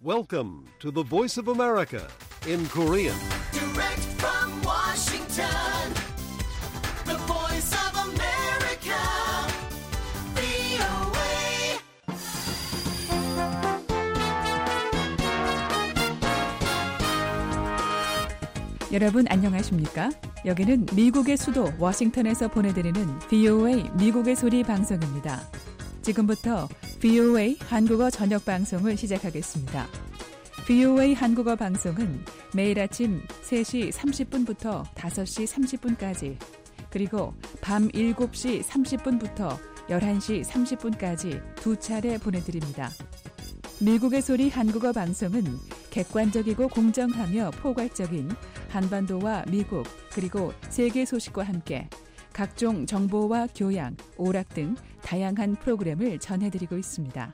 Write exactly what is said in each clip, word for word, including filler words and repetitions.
Welcome to the Voice of America in Korean. Direct from Washington, the Voice of America, 브이오에이. 여러분 안녕하십니까? 여기는 미국의 수도 워싱턴에서 보내드리는 브이오에이 미국의 소리 방송입니다. 지금부터 브이오에이 한국어 저녁 방송을 시작하겠습니다. 브이오에이 한국어 방송은 매일 아침 세 시 삼십 분부터 다섯 시 삼십 분까지 그리고 밤 일곱 시 삼십 분부터 열한 시 삼십 분까지 두 차례 보내드립니다. 미국의 소리 한국어 방송은 객관적이고 공정하며 포괄적인 한반도와 미국 그리고 세계 소식과 함께 각종 정보와 교양, 오락 등 다양한 프로그램을 전해드리고 있습니다.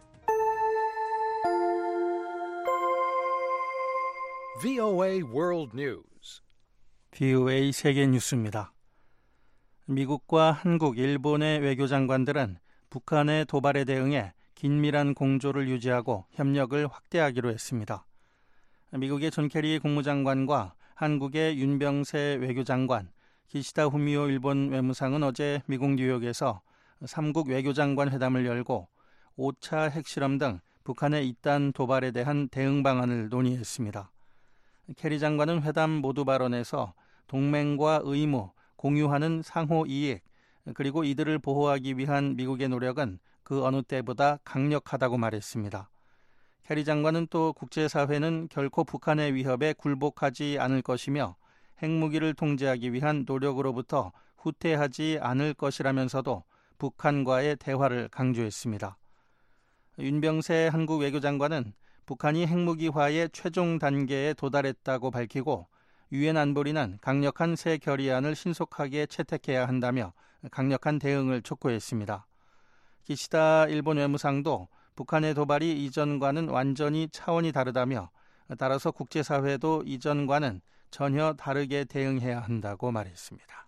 브이오에이 World News. 브이오에이 세계 뉴스입니다. 미국과 한국, 일본의 외교장관들은 북한의 도발에 대응해 긴밀한 공조를 유지하고 협력을 확대하기로 했습니다. 미국의 존 케리 국무장관과 한국의 윤병세 외교장관, 기시다 후미오 일본 외무상은 어제 미국 뉴욕에서 삼국 외교장관 회담을 열고 오 차 핵실험 등 북한의 이딴 도발에 대한 대응 방안을 논의했습니다. 케리 장관은 회담 모두 발언에서 동맹과 의무, 공유하는 상호 이익, 그리고 이들을 보호하기 위한 미국의 노력은 그 어느 때보다 강력하다고 말했습니다. 케리 장관은 또 국제사회는 결코 북한의 위협에 굴복하지 않을 것이며 핵무기를 통제하기 위한 노력으로부터 후퇴하지 않을 것이라면서도 북한과의 대화를 강조했습니다. 윤병세 한국 외교장관은 북한이 핵무기화의 최종 단계에 도달했다고 밝히고 유엔 안보리는 강력한 새 결의안을 신속하게 채택해야 한다며 강력한 대응을 촉구했습니다. 기시다 일본 외무상도 북한의 도발이 이전과는 완전히 차원이 다르다며 따라서 국제사회도 이전과는 전혀 다르게 대응해야 한다고 말했습니다.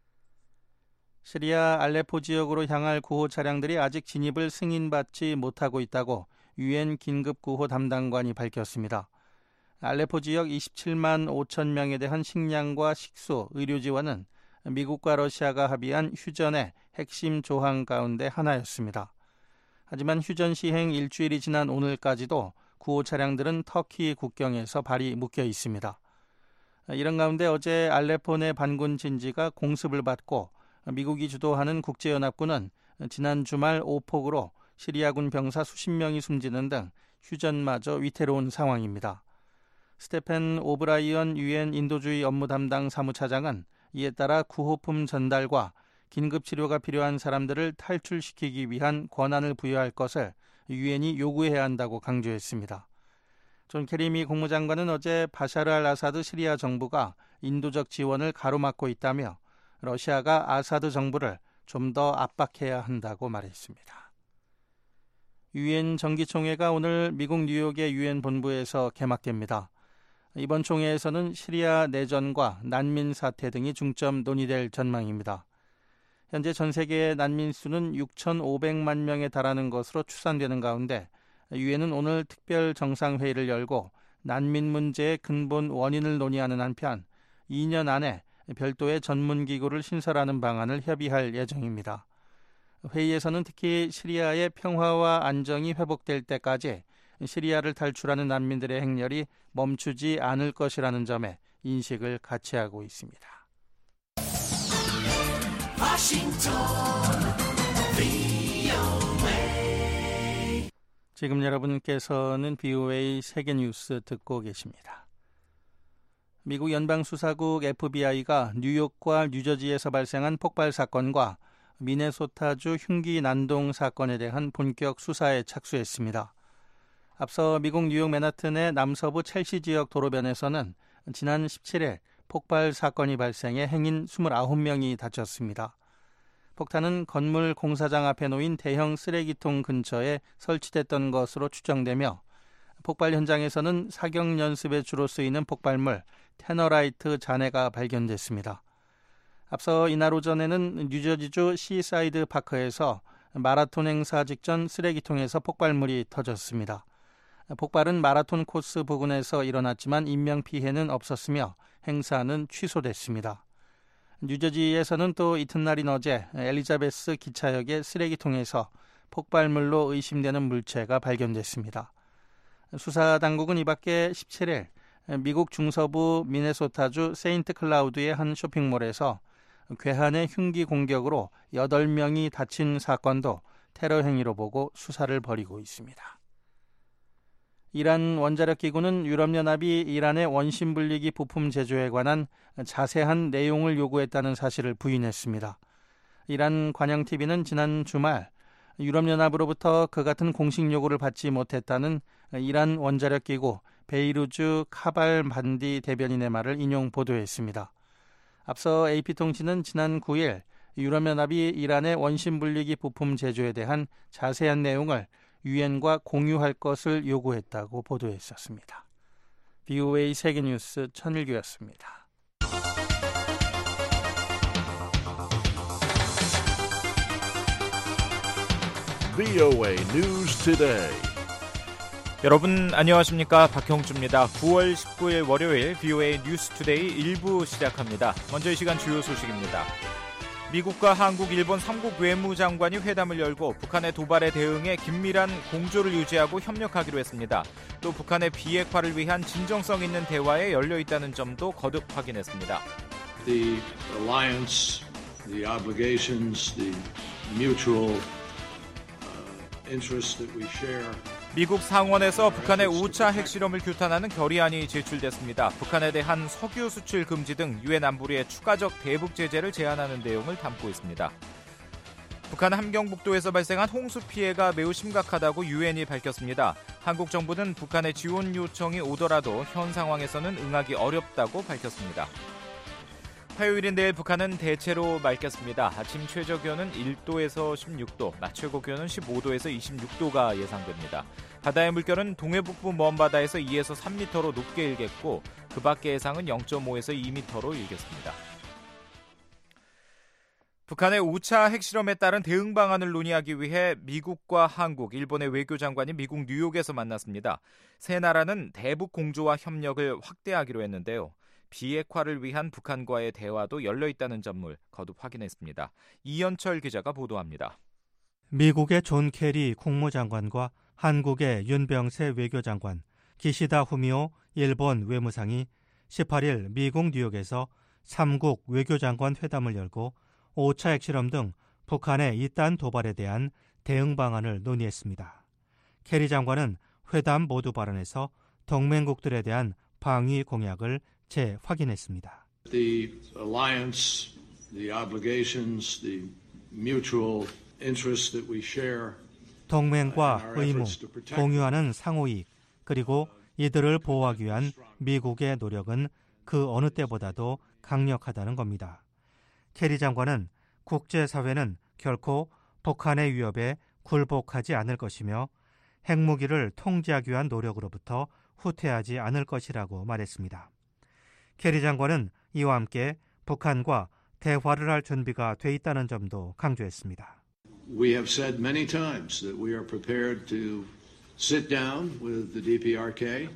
시리아 알레포 지역으로 향할 구호 차량들이 아직 진입을 승인받지 못하고 있다고 유엔 긴급구호 담당관이 밝혔습니다. 알레포 지역 이십칠만 오천 명에 대한 식량과 식수, 의료 지원은 미국과 러시아가 합의한 휴전의 핵심 조항 가운데 하나였습니다. 하지만 휴전 시행 일주일이 지난 오늘까지도 구호 차량들은 터키 국경에서 발이 묶여 있습니다. 이런 가운데 어제 알레포 내 반군 진지가 공습을 받고 미국이 주도하는 국제연합군은 지난 주말 오폭으로 시리아군 병사 수십 명이 숨지는 등 휴전마저 위태로운 상황입니다. 스테펜 오브라이언 유엔 인도주의 업무 담당 사무차장은 이에 따라 구호품 전달과 긴급치료가 필요한 사람들을 탈출시키기 위한 권한을 부여할 것을 유엔이 요구해야 한다고 강조했습니다. 존 케리 미 국무장관은 어제 바샤르 알 아사드 시리아 정부가 인도적 지원을 가로막고 있다며 러시아가 아사드 정부를 좀 더 압박해야 한다고 말했습니다. 유엔 정기총회가 오늘 미국 뉴욕의 유엔 본부에서 개막됩니다. 이번 총회에서는 시리아 내전과 난민 사태 등이 중점 논의될 전망입니다. 현재 전 세계의 난민 수는 육천오백만 명에 달하는 것으로 추산되는 가운데 유엔은 오늘 특별 정상회의를 열고 난민 문제의 근본 원인을 논의하는 한편 이 년 안에 별도의 전문기구를 신설하는 방안을 협의할 예정입니다. 회의에서는 특히 시리아의 평화와 안정이 회복될 때까지 시리아를 탈출하는 난민들의 행렬이 멈추지 않을 것이라는 점에 인식을 같이 하고 있습니다. 워싱턴, 브이오에이. 지금 여러분께서는 브이오에이 세계뉴스 듣고 계십니다. 미국 연방수사국 에프비아이가 뉴욕과 뉴저지에서 발생한 폭발 사건과 미네소타주 흉기 난동 사건에 대한 본격 수사에 착수했습니다. 앞서 미국 뉴욕 맨하튼의 남서부 첼시 지역 도로변에서는 지난 십칠 일 폭발 사건이 발생해 행인 이십구 명이 다쳤습니다. 폭탄은 건물 공사장 앞에 놓인 대형 쓰레기통 근처에 설치됐던 것으로 추정되며 폭발 현장에서는 사격 연습에 주로 쓰이는 폭발물 테너라이트 잔해가 발견됐습니다. 앞서 이날 오전에는 뉴저지주 시사이드 파크에서 마라톤 행사 직전 쓰레기통에서 폭발물이 터졌습니다. 폭발은 마라톤 코스 부근에서 일어났지만 인명피해는 없었으며 행사는 취소됐습니다. 뉴저지에서는 또 이튿날인 어제 엘리자베스 기차역의 쓰레기통에서 폭발물로 의심되는 물체가 발견됐습니다. 수사당국은 이 밖에 십칠 일 미국 중서부 미네소타주 세인트 클라우드의 한 쇼핑몰에서 괴한의 흉기 공격으로 여덟 명이 다친 사건도 테러 행위로 보고 수사를 벌이고 있습니다. 이란 원자력기구는 유럽연합이 이란의 원심 분리기 부품 제조에 관한 자세한 내용을 요구했다는 사실을 부인했습니다. 이란 관영티비는 지난 주말 유럽연합으로부터 그 같은 공식 요구를 받지 못했다는 이란 원자력기구 베이루즈 카발 반디 대변인의 말을 인용 보도했습니다. 앞서 에이피통신은 지난 구 일 유럽연합이 이란의 원심 분리기 부품 제조에 대한 자세한 내용을 유엔과 공유할 것을 요구했다고 보도했었습니다. 브이오에이 세계뉴스 천일규였습니다. 브이오에이 News Today. 여러분 안녕하십니까? 박형주입니다. 구월 십구일 월요일 브이오에이 뉴스 투데이 일 부 시작합니다. 먼저 이 시간 주요 소식입니다. 미국과 한국, 일본 삼 국 외무장관이 회담을 열고 북한의 도발에 대응해 긴밀한 공조를 유지하고 협력하기로 했습니다. 또 북한의 비핵화를 위한 진정성 있는 대화에 열려 있다는 점도 거듭 확인했습니다. The alliance, the obligations, the mutual uh, interests that we share. 미국 상원에서 북한의 오 차 핵실험을 규탄하는 결의안이 제출됐습니다. 북한에 대한 석유 수출 금지 등 유엔 안보리의 추가적 대북 제재를 제한하는 내용을 담고 있습니다. 북한 함경북도에서 발생한 홍수 피해가 매우 심각하다고 유엔이 밝혔습니다. 한국 정부는 북한의 지원 요청이 오더라도 현 상황에서는 응하기 어렵다고 밝혔습니다. 화요일인 내일 북한은 대체로 맑겠습니다. 아침 최저기온은 일 도에서 십육 도, 낮 최고기온은 십오 도에서 이십육 도가 예상됩니다. 바다의 물결은 동해북부 먼바다에서 이에서 삼 미터로 높게 일겠고 그 밖의 해상은 영 점 오에서 이 미터로 일겠습니다. 북한의 오 차 핵실험에 따른 대응 방안을 논의하기 위해 미국과 한국, 일본의 외교장관이 미국 뉴욕에서 만났습니다. 세 나라는 대북 공조와 협력을 확대하기로 했는데요. 비핵화를 위한 북한과의 대화도 열려있다는 점을 거듭 확인했습니다. 이현철 기자가 보도합니다. 미국의 존 케리 국무장관과 한국의 윤병세 외교장관, 기시다 후미오 일본 외무상이 십팔 일 미국 뉴욕에서 삼 국 외교장관 회담을 열고 오 차 핵실험 등 북한의 이딴 도발에 대한 대응 방안을 논의했습니다. 케리 장관은 회담 모두 발언에서 동맹국들에 대한 방위 공약을 재확인했습니다. The alliance, the obligations, the mutual interests that we share. 동맹과 의무, 공유하는 상호이익, 그리고 이들을 보호하기 위한 미국의 노력은 그 어느 때보다도 강력하다는 겁니다. 케리 장관은 국제사회는 결코 북한의 위협에 굴복하지 않을 것이며 핵무기를 통제하기 위한 노력으로부터 후퇴하지 않을 것이라고 말했습니다. 케리 장관은 이와 함께 북한과 대화를 할 준비가 돼 있다는 점도 강조했습니다. We have said many times that we are prepared to sit down with the 디피아르케이.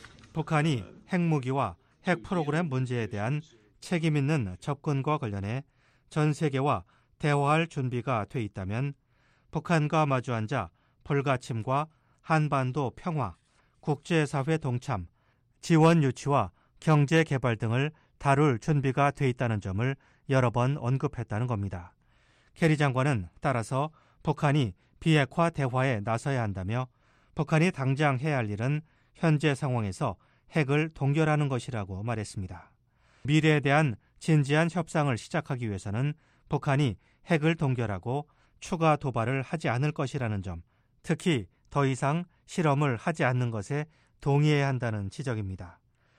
북한이 핵무기와 핵 프로그램 문제에 대한 책임 있는 접근과 관련해 전 세계와 대화할 준비가 돼 있다면 북한과 마주 앉아 불가침과 한반도 평화, 국제사회 동참, 지원 유치와 경제 개발 등을 다룰 준비가 돼 있다는 점을 여러 번 언급했다는 겁니다. 케리 장관은 따라서 북한이 비핵화 대화에 나서야 한다며 북한이 당장 해야 할 일은 현재 상황에서 핵을 동결하는 것이라고 말했습니다. 미래에 대한 진지한 협상을 시작하기 위해서는 북한이 핵을 동결하고 추가 도발을 하지 않을 것이라는 점, 특히 더 이상 실험을 하지 않는 것에 동의해야 한다는 지적입니다.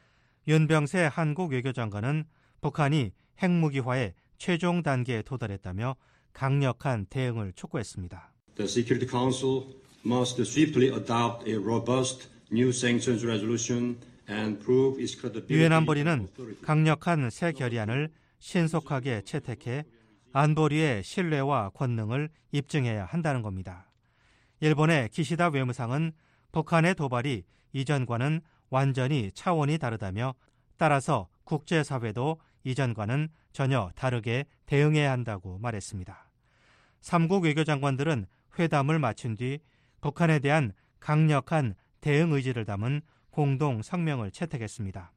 윤병세 한국 외교장관은 북한이 핵무기화의 최종 단계에 도달했다며 강력한 대응을 촉구했습니다. The Security Council must swiftly adopt a robust new sanctions resolution and prove its credibility. 유엔 안보리는 강력한 새 결의안을 신속하게 채택해 안보리의 신뢰와 권능을 입증해야 한다는 겁니다. 일본의 기시다 외무상은 북한의 도발이 이전과는 완전히 차원이 다르다며 따라서 국제사회도 이전과는 전혀 다르게 대응해야 한다고 말했습니다. 삼국 외교장관들은 회담을 마친 뒤 북한에 대한 강력한 대응 의지를 담은 공동 성명을 채택했습니다.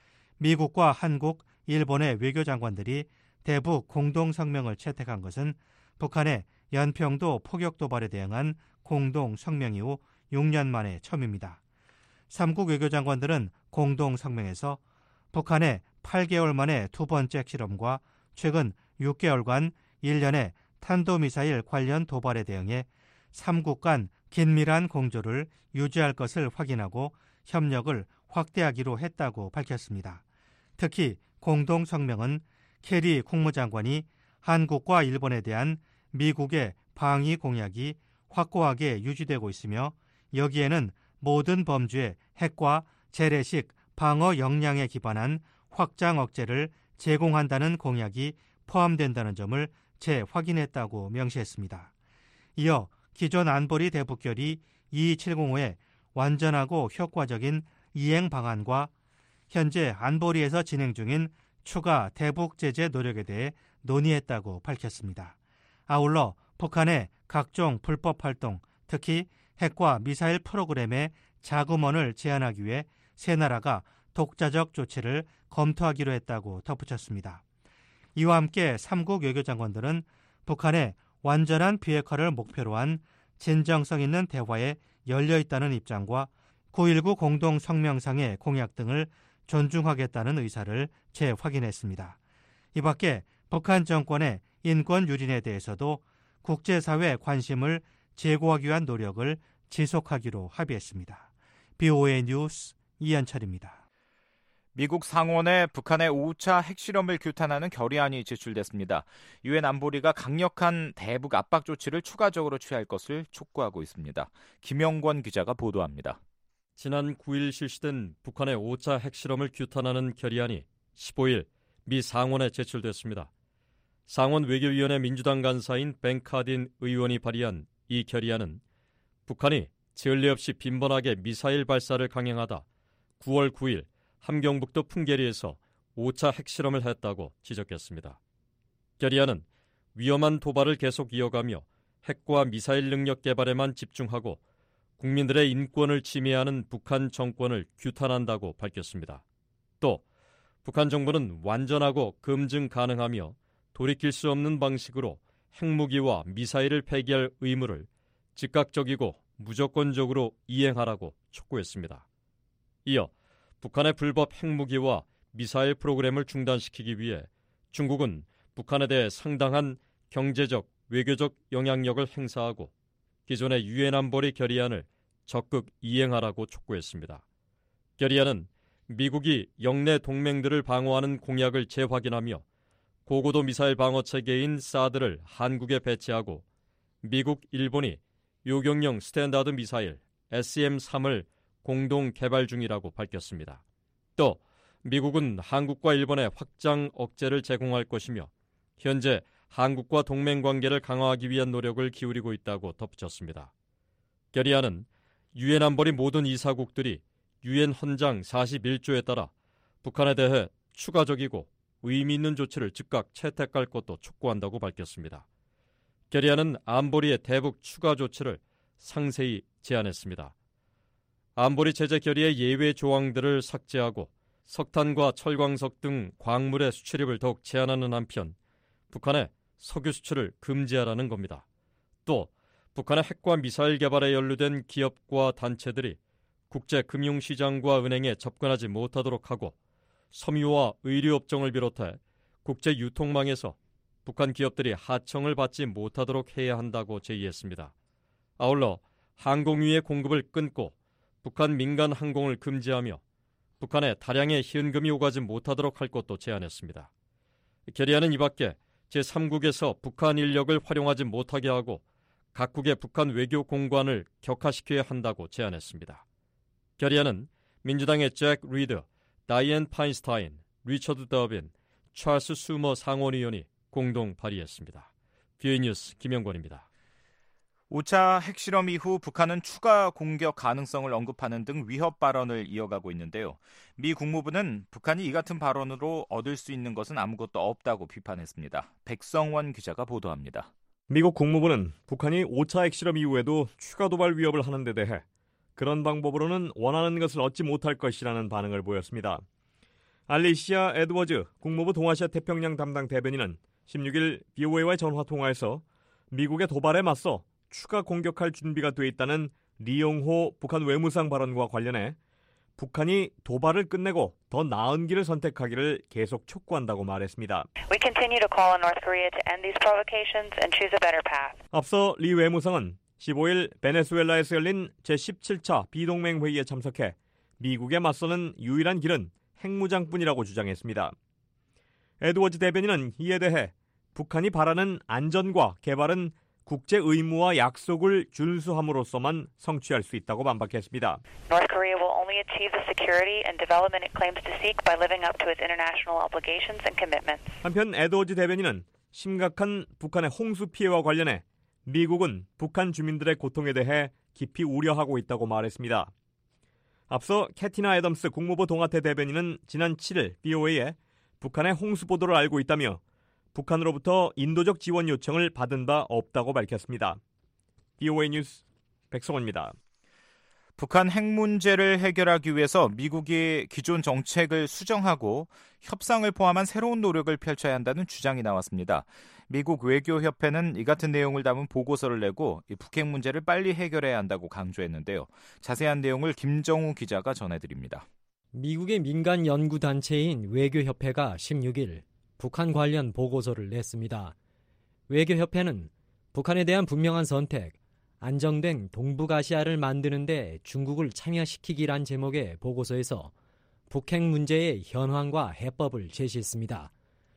미국과 한국, 일본의 외교장관들이 대북 공동 성명을 채택한 것은 북한의 연평도 포격 도발에 대응한 공동 성명 이후 육 년 만에 처음입니다. 삼국 외교장관들은 공동 성명에서 북한의 팔 개월 만에 두 번째 핵실험과 최근 육 개월간 일련의 탄도미사일 관련 도발에 대응해 삼국 간 긴밀한 공조를 유지할 것을 확인하고 협력을 확대하기로 했다고 밝혔습니다. 특히 공동 성명은 케리 국무장관이 한국과 일본에 대한 미국의 방위 공약이 확고하게 유지되고 있으며 여기에는 모든 범주의 핵과 재래식 방어 역량에 기반한 확장 억제를 제공한다는 공약이 포함된다는 점을 재확인했다고 명시했습니다. 이어 기존 안보리 대북결의 이천칠백오의 완전하고 효과적인 이행 방안과 현재 안보리에서 진행 중인 추가 대북 제재 노력에 대해 논의했다고 밝혔습니다. 아울러 북한의 각종 불법 활동, 특히 핵과 미사일 프로그램의 자금원을 제한하기 위해 세 나라가 독자적 조치를 검토하기로 했다고 덧붙였습니다. 이와 함께 삼국 외교장관들은 북한의 완전한 비핵화를 목표로 한 진정성 있는 대화에 열려있다는 입장과 구일구 공동성명상의 공약 등을 존중하겠다는 의사를 재확인했습니다. 이 밖에 북한 정권의 인권 유린에 대해서도 국제사회 관심을 제고하기 위한 노력을 지속하기로 합의했습니다. 비오에이 뉴스 이현철입니다. 미국 상원에 북한의 오 차 핵실험을 규탄하는 결의안이 제출됐습니다. 유엔 안보리가 강력한 대북 압박 조치를 추가적으로 취할 것을 촉구하고 있습니다. 김영권 기자가 보도합니다. 지난 구 일 실시된 북한의 오 차 핵실험을 규탄하는 결의안이 십오 일 미 상원에 제출됐습니다. 상원 외교위원회 민주당 간사인 벤 카딘 의원이 발의한 이 결의안은 북한이 전례 없이 빈번하게 미사일 발사를 강행하다 구월 구일 함경북도 풍계리에서 오 차 핵실험을 했다고 지적했습니다. 결의안은 위험한 도발을 계속 이어가며 핵과 미사일 능력 개발에만 집중하고 국민들의 인권을 침해하는 북한 정권을 규탄한다고 밝혔습니다. 또 북한 정부는 완전하고 검증 가능하며 돌이킬 수 없는 방식으로 핵무기와 미사일을 폐기할 의무를 즉각적이고 무조건적으로 이행하라고 촉구했습니다. 이어 북한의 불법 핵무기와 미사일 프로그램을 중단시키기 위해 중국은 북한에 대해 상당한 경제적, 외교적 영향력을 행사하고 기존의 유엔 안보리 결의안을 적극 이행하라고 촉구했습니다. 결의안은 미국이 영내 동맹들을 방어하는 공약을 재확인하며 고고도 미사일 방어 체계인 사드를 한국에 배치하고 미국, 일본이 요격용 스탠다드 미사일 에스엠 삼을 공동 개발 중이라고 밝혔습니다. 또 미국은 한국과 일본에 확장 억제를 제공할 것이며 현재 한국과 동맹 관계를 강화하기 위한 노력을 기울이고 있다고 덧붙였습니다. 결의안은 유엔 안보리 모든 이사국들이 유엔 헌장 사십일 조에 따라 북한에 대해 추가적이고 의미 있는 조치를 즉각 채택할 것도 촉구한다고 밝혔습니다. 결의안은 안보리의 대북 추가 조치를 상세히 제안했습니다. 안보리 제재 결의의 예외 조항들을 삭제하고 석탄과 철광석 등 광물의 수출입을 더욱 제한하는 한편 북한의 석유 수출을 금지하라는 겁니다. 또 북한의 핵과 미사일 개발에 연루된 기업과 단체들이 국제금융시장과 은행에 접근하지 못하도록 하고 섬유와 의류업종을 비롯해 국제유통망에서 북한 기업들이 하청을 받지 못하도록 해야 한다고 제의했습니다. 아울러 항공유의 공급을 끊고 북한 민간 항공을 금지하며 북한에 다량의 현금이 오가지 못하도록 할 것도 제안했습니다. 결의안은 이 밖에 제삼국에서 북한 인력을 활용하지 못하게 하고 각국의 북한 외교 공관을 격화시켜야 한다고 제안했습니다. 결의안은 민주당의 잭 리드, 다이앤 파인스타인, 리처드 더빈, 찰스 수머 상원의원이 공동 발의했습니다. 비오에이 뉴스 김영권입니다. 오 차 핵실험 이후 북한은 추가 공격 가능성을 언급하는 등 위협 발언을 이어가고 있는데요. 미 국무부는 북한이 이 같은 발언으로 얻을 수 있는 것은 아무것도 없다고 비판했습니다. 백성원 기자가 보도합니다. 미국 국무부는 북한이 오 차 핵실험 이후에도 추가 도발 위협을 하는 데 대해 그런 방법으로는 원하는 것을 얻지 못할 것이라는 반응을 보였습니다. 알리시아 에드워즈 국무부 동아시아 태평양 담당 대변인은 십육 일 브이오에이와의 전화통화에서 미국의 도발에 맞서 추가 공격할 준비가 돼 있다는 리용호 북한 외무상 발언과 관련해 북한이 도발을 끝내고 더 나은 길을 선택하기를 계속 촉구한다고 말했습니다. We continue to call on North Korea to end these provocations and choose a better path. 앞서 리 외무상은 십오 일 베네수엘라에서 열린 제십칠 차 비동맹 회의에 참석해 미국에 맞서는 유일한 길은 핵무장뿐이라고 주장했습니다. 에드워즈 대변인은 이에 대해 북한이 바라는 안전과 개발은 국제 의무와 약속을 준수함으로써만 성취할 수 있다고 반박했습니다. North Korea will only achieve the security and development it claims to seek by living up to its international obligations and commitments. 한편 에드워즈 대변인은 심각한 북한의 홍수 피해와 관련해 미국은 북한 주민들의 고통에 대해 깊이 우려하고 있다고 말했습니다. 앞서 캐티나 애덤스 국무부 동아태 대변인은 지난 칠 일 브이오에이에 북한의 홍수 보도를 알고 있다며 북한으로부터 인도적 지원 요청을 받은 바 없다고 밝혔습니다. 브이오에이 뉴스 백성원입니다. 북한 핵 문제를 해결하기 위해서 미국이 기존 정책을 수정하고 협상을 포함한 새로운 노력을 펼쳐야 한다는 주장이 나왔습니다. 미국 외교협회는 이 같은 내용을 담은 보고서를 내고 이 북핵 문제를 빨리 해결해야 한다고 강조했는데요. 자세한 내용을 김정우 기자가 전해드립니다. 미국의 민간 연구단체인 외교협회가 십육 일 북한 관련 보고서를 냈습니다. 외교협회는 북한에 대한 분명한 선택, 안정된 동북아시아를 만드는 데 중국을 참여시키기란 제목의 보고서에서 북핵 문제의 현황과 해법을 제시했습니다.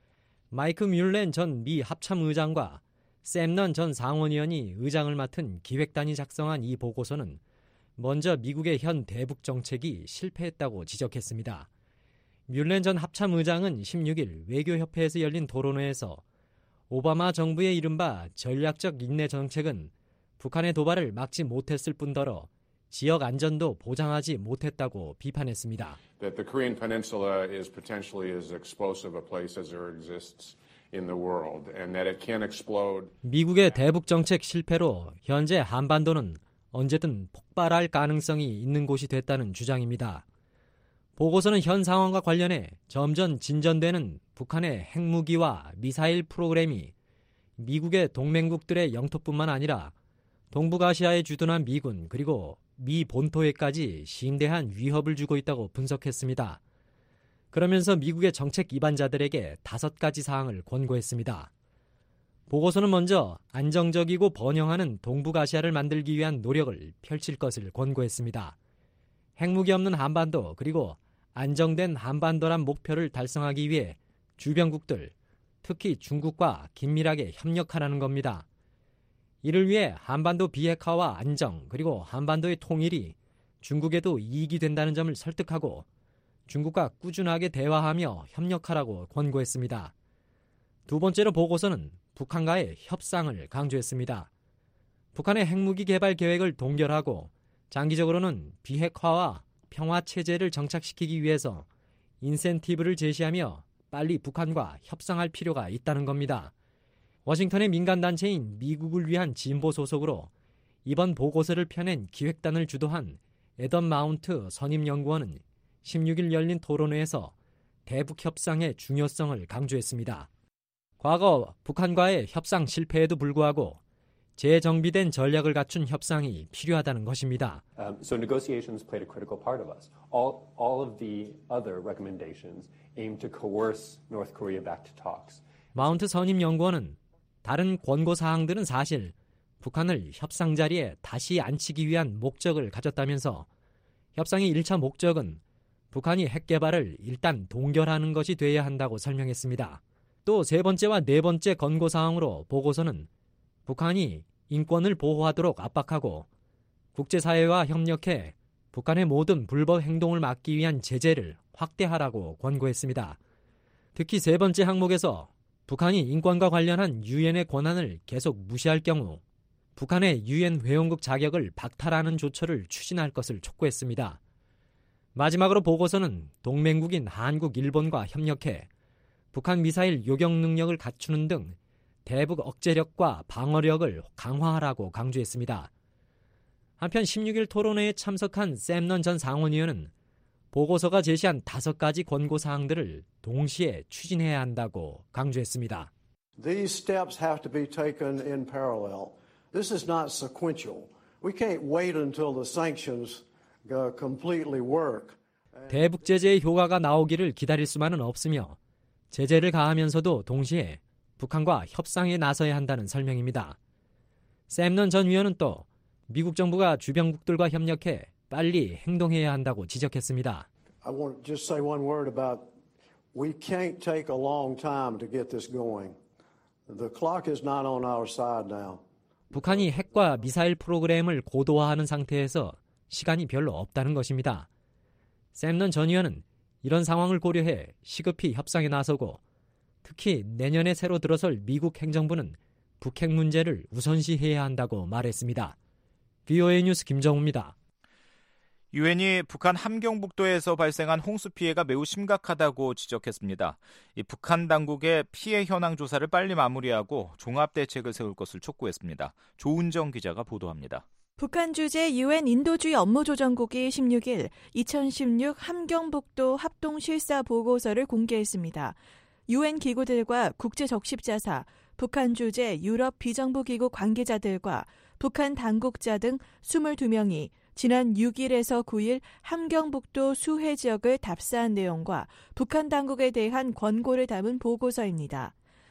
마이크 뮬렌 전 미 합참의장과 샘넌 전 상원의원이 의장을 맡은 기획단이 작성한 이 보고서는 먼저 미국의 현 대북 정책이 실패했다고 지적했습니다. 뮬렌 전 합참의장은 십육 일 외교협회에서 열린 토론회에서 오바마 정부의 이른바 전략적 인내 정책은 북한의 도발을 막지 못했을 뿐더러 지역 안전도 보장하지 못했다고 비판했습니다. That the Korean Peninsula is potentially as explosive a place as there exists in the world and that it can explode. 미국의 대북 정책 실패로 현재 한반도는 언제든 폭발할 가능성이 있는 곳이 됐다는 주장입니다. 보고서는 현 상황과 관련해 점점 진전되는 북한의 핵무기와 미사일 프로그램이 미국의 동맹국들의 영토뿐만 아니라 동북아시아에 주둔한 미군 그리고 미 본토에까지 심대한 위협을 주고 있다고 분석했습니다. 그러면서 미국의 정책 이반자들에게 다섯 가지 사항을 권고했습니다. 보고서는 먼저 안정적이고 번영하는 동북아시아를 만들기 위한 노력을 펼칠 것을 권고했습니다. 핵무기 없는 한반도 그리고 안정된 한반도란 목표를 달성하기 위해 주변국들, 특히 중국과 긴밀하게 협력하라는 겁니다. 이를 위해 한반도 비핵화와 안정 그리고 한반도의 통일이 중국에도 이익이 된다는 점을 설득하고 중국과 꾸준하게 대화하며 협력하라고 권고했습니다. 두 번째로 보고서는 북한과의 협상을 강조했습니다. 북한의 핵무기 개발 계획을 동결하고 장기적으로는 비핵화와 평화체제를 정착시키기 위해서 인센티브를 제시하며 빨리 북한과 협상할 필요가 있다는 겁니다. 워싱턴의 민간단체인 미국을 위한 진보 소속으로 이번 보고서를 펴낸 기획단을 주도한 애덤 마운트 선임연구원은 십육 일 열린 토론회에서 대북 협상의 중요성을 강조했습니다. 과거 북한과의 협상 실패에도 불구하고 재정비된 전략을 갖춘 협상이 필요하다는 것입니다. Um, so negotiations played a critical part of us. All, all of the other recommendations aim to coerce North Korea back to talks. 마운트 선임 연구원은 다른 권고 사항들은 사실 북한을 협상 자리에 다시 앉히기 위한 목적을 가졌다면서 협상의 일 차 목적은 북한이 핵 개발을 일단 동결하는 것이 돼야 한다고 설명했습니다. 또 세 번째와 네 번째 권고 사항으로 보고서는 북한이 인권을 보호하도록 압박하고 국제사회와 협력해 북한의 모든 불법 행동을 막기 위한 제재를 확대하라고 권고했습니다. 특히 세 번째 항목에서 북한이 인권과 관련한 유엔의 권한을 계속 무시할 경우 북한의 유엔 회원국 자격을 박탈하는 조처를 추진할 것을 촉구했습니다. 마지막으로 보고서는 동맹국인 한국, 일본과 협력해 북한 미사일 요격 능력을 갖추는 등 대북 억제력과 방어력을 강화하라고 강조했습니다. 한편 십육 일 토론회에 참석한 샘넌 전 상원의원은 보고서가 제시한 다섯 가지 권고 사항들을 동시에 추진해야 한다고 강조했습니다. These steps have to be taken in parallel. This is not sequential. We can't wait until the sanctions completely work. 대북 제재의 효과가 나오기를 기다릴 수만은 없으며 제재를 가하면서도 동시에 북한과 협상에 나서야 한다는 설명입니다. 샘넌 전 위원은 또 미국 정부가 주변국들과 협력해 빨리 행동해야 한다고 지적했습니다. I want to just say one word about we can't take a long time to get this going. The clock is not on our side now. 북한이 핵과 미사일 프로그램을 고도화하는 상태에서 시간이 별로 없다는 것입니다. 샘넌 전 의원은 이런 상황을 고려해 시급히 협상에 나서고 특히 내년에 새로 들어설 미국 행정부는 북핵 문제를 우선시해야 한다고 말했습니다. 브이오에이 뉴스 김정우입니다. 유엔이 북한 함경북도에서 발생한 홍수 피해가 매우 심각하다고 지적했습니다. 이 북한 당국의 피해 현황 조사를 빨리 마무리하고 종합 대책을 세울 것을 촉구했습니다. 조은정 기자가 보도합니다. 북한 주재 유엔 인도주의 업무조정국이 십육 일 이천십육 함경북도 합동실사 보고서를 공개했습니다. 유엔 기구들과 국제적십자사, 북한 주재 유럽 비정부기구 관계자들과 북한 당국자 등 이십이 명이 지난 육 일에서 구 일 함경북도 수해 지역을 답사한 내용과 북한 당국에 대한 권고를 담은 보고서입니다.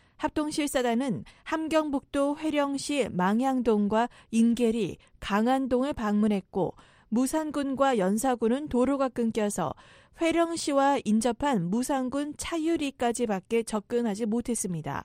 합동실사단은 함경북도 회령시 망향동과 인계리, 강안동을 방문했고 무산군과 연사군은 도로가 끊겨서 회령시와 인접한 무산군 차유리까지밖에 접근하지 못했습니다.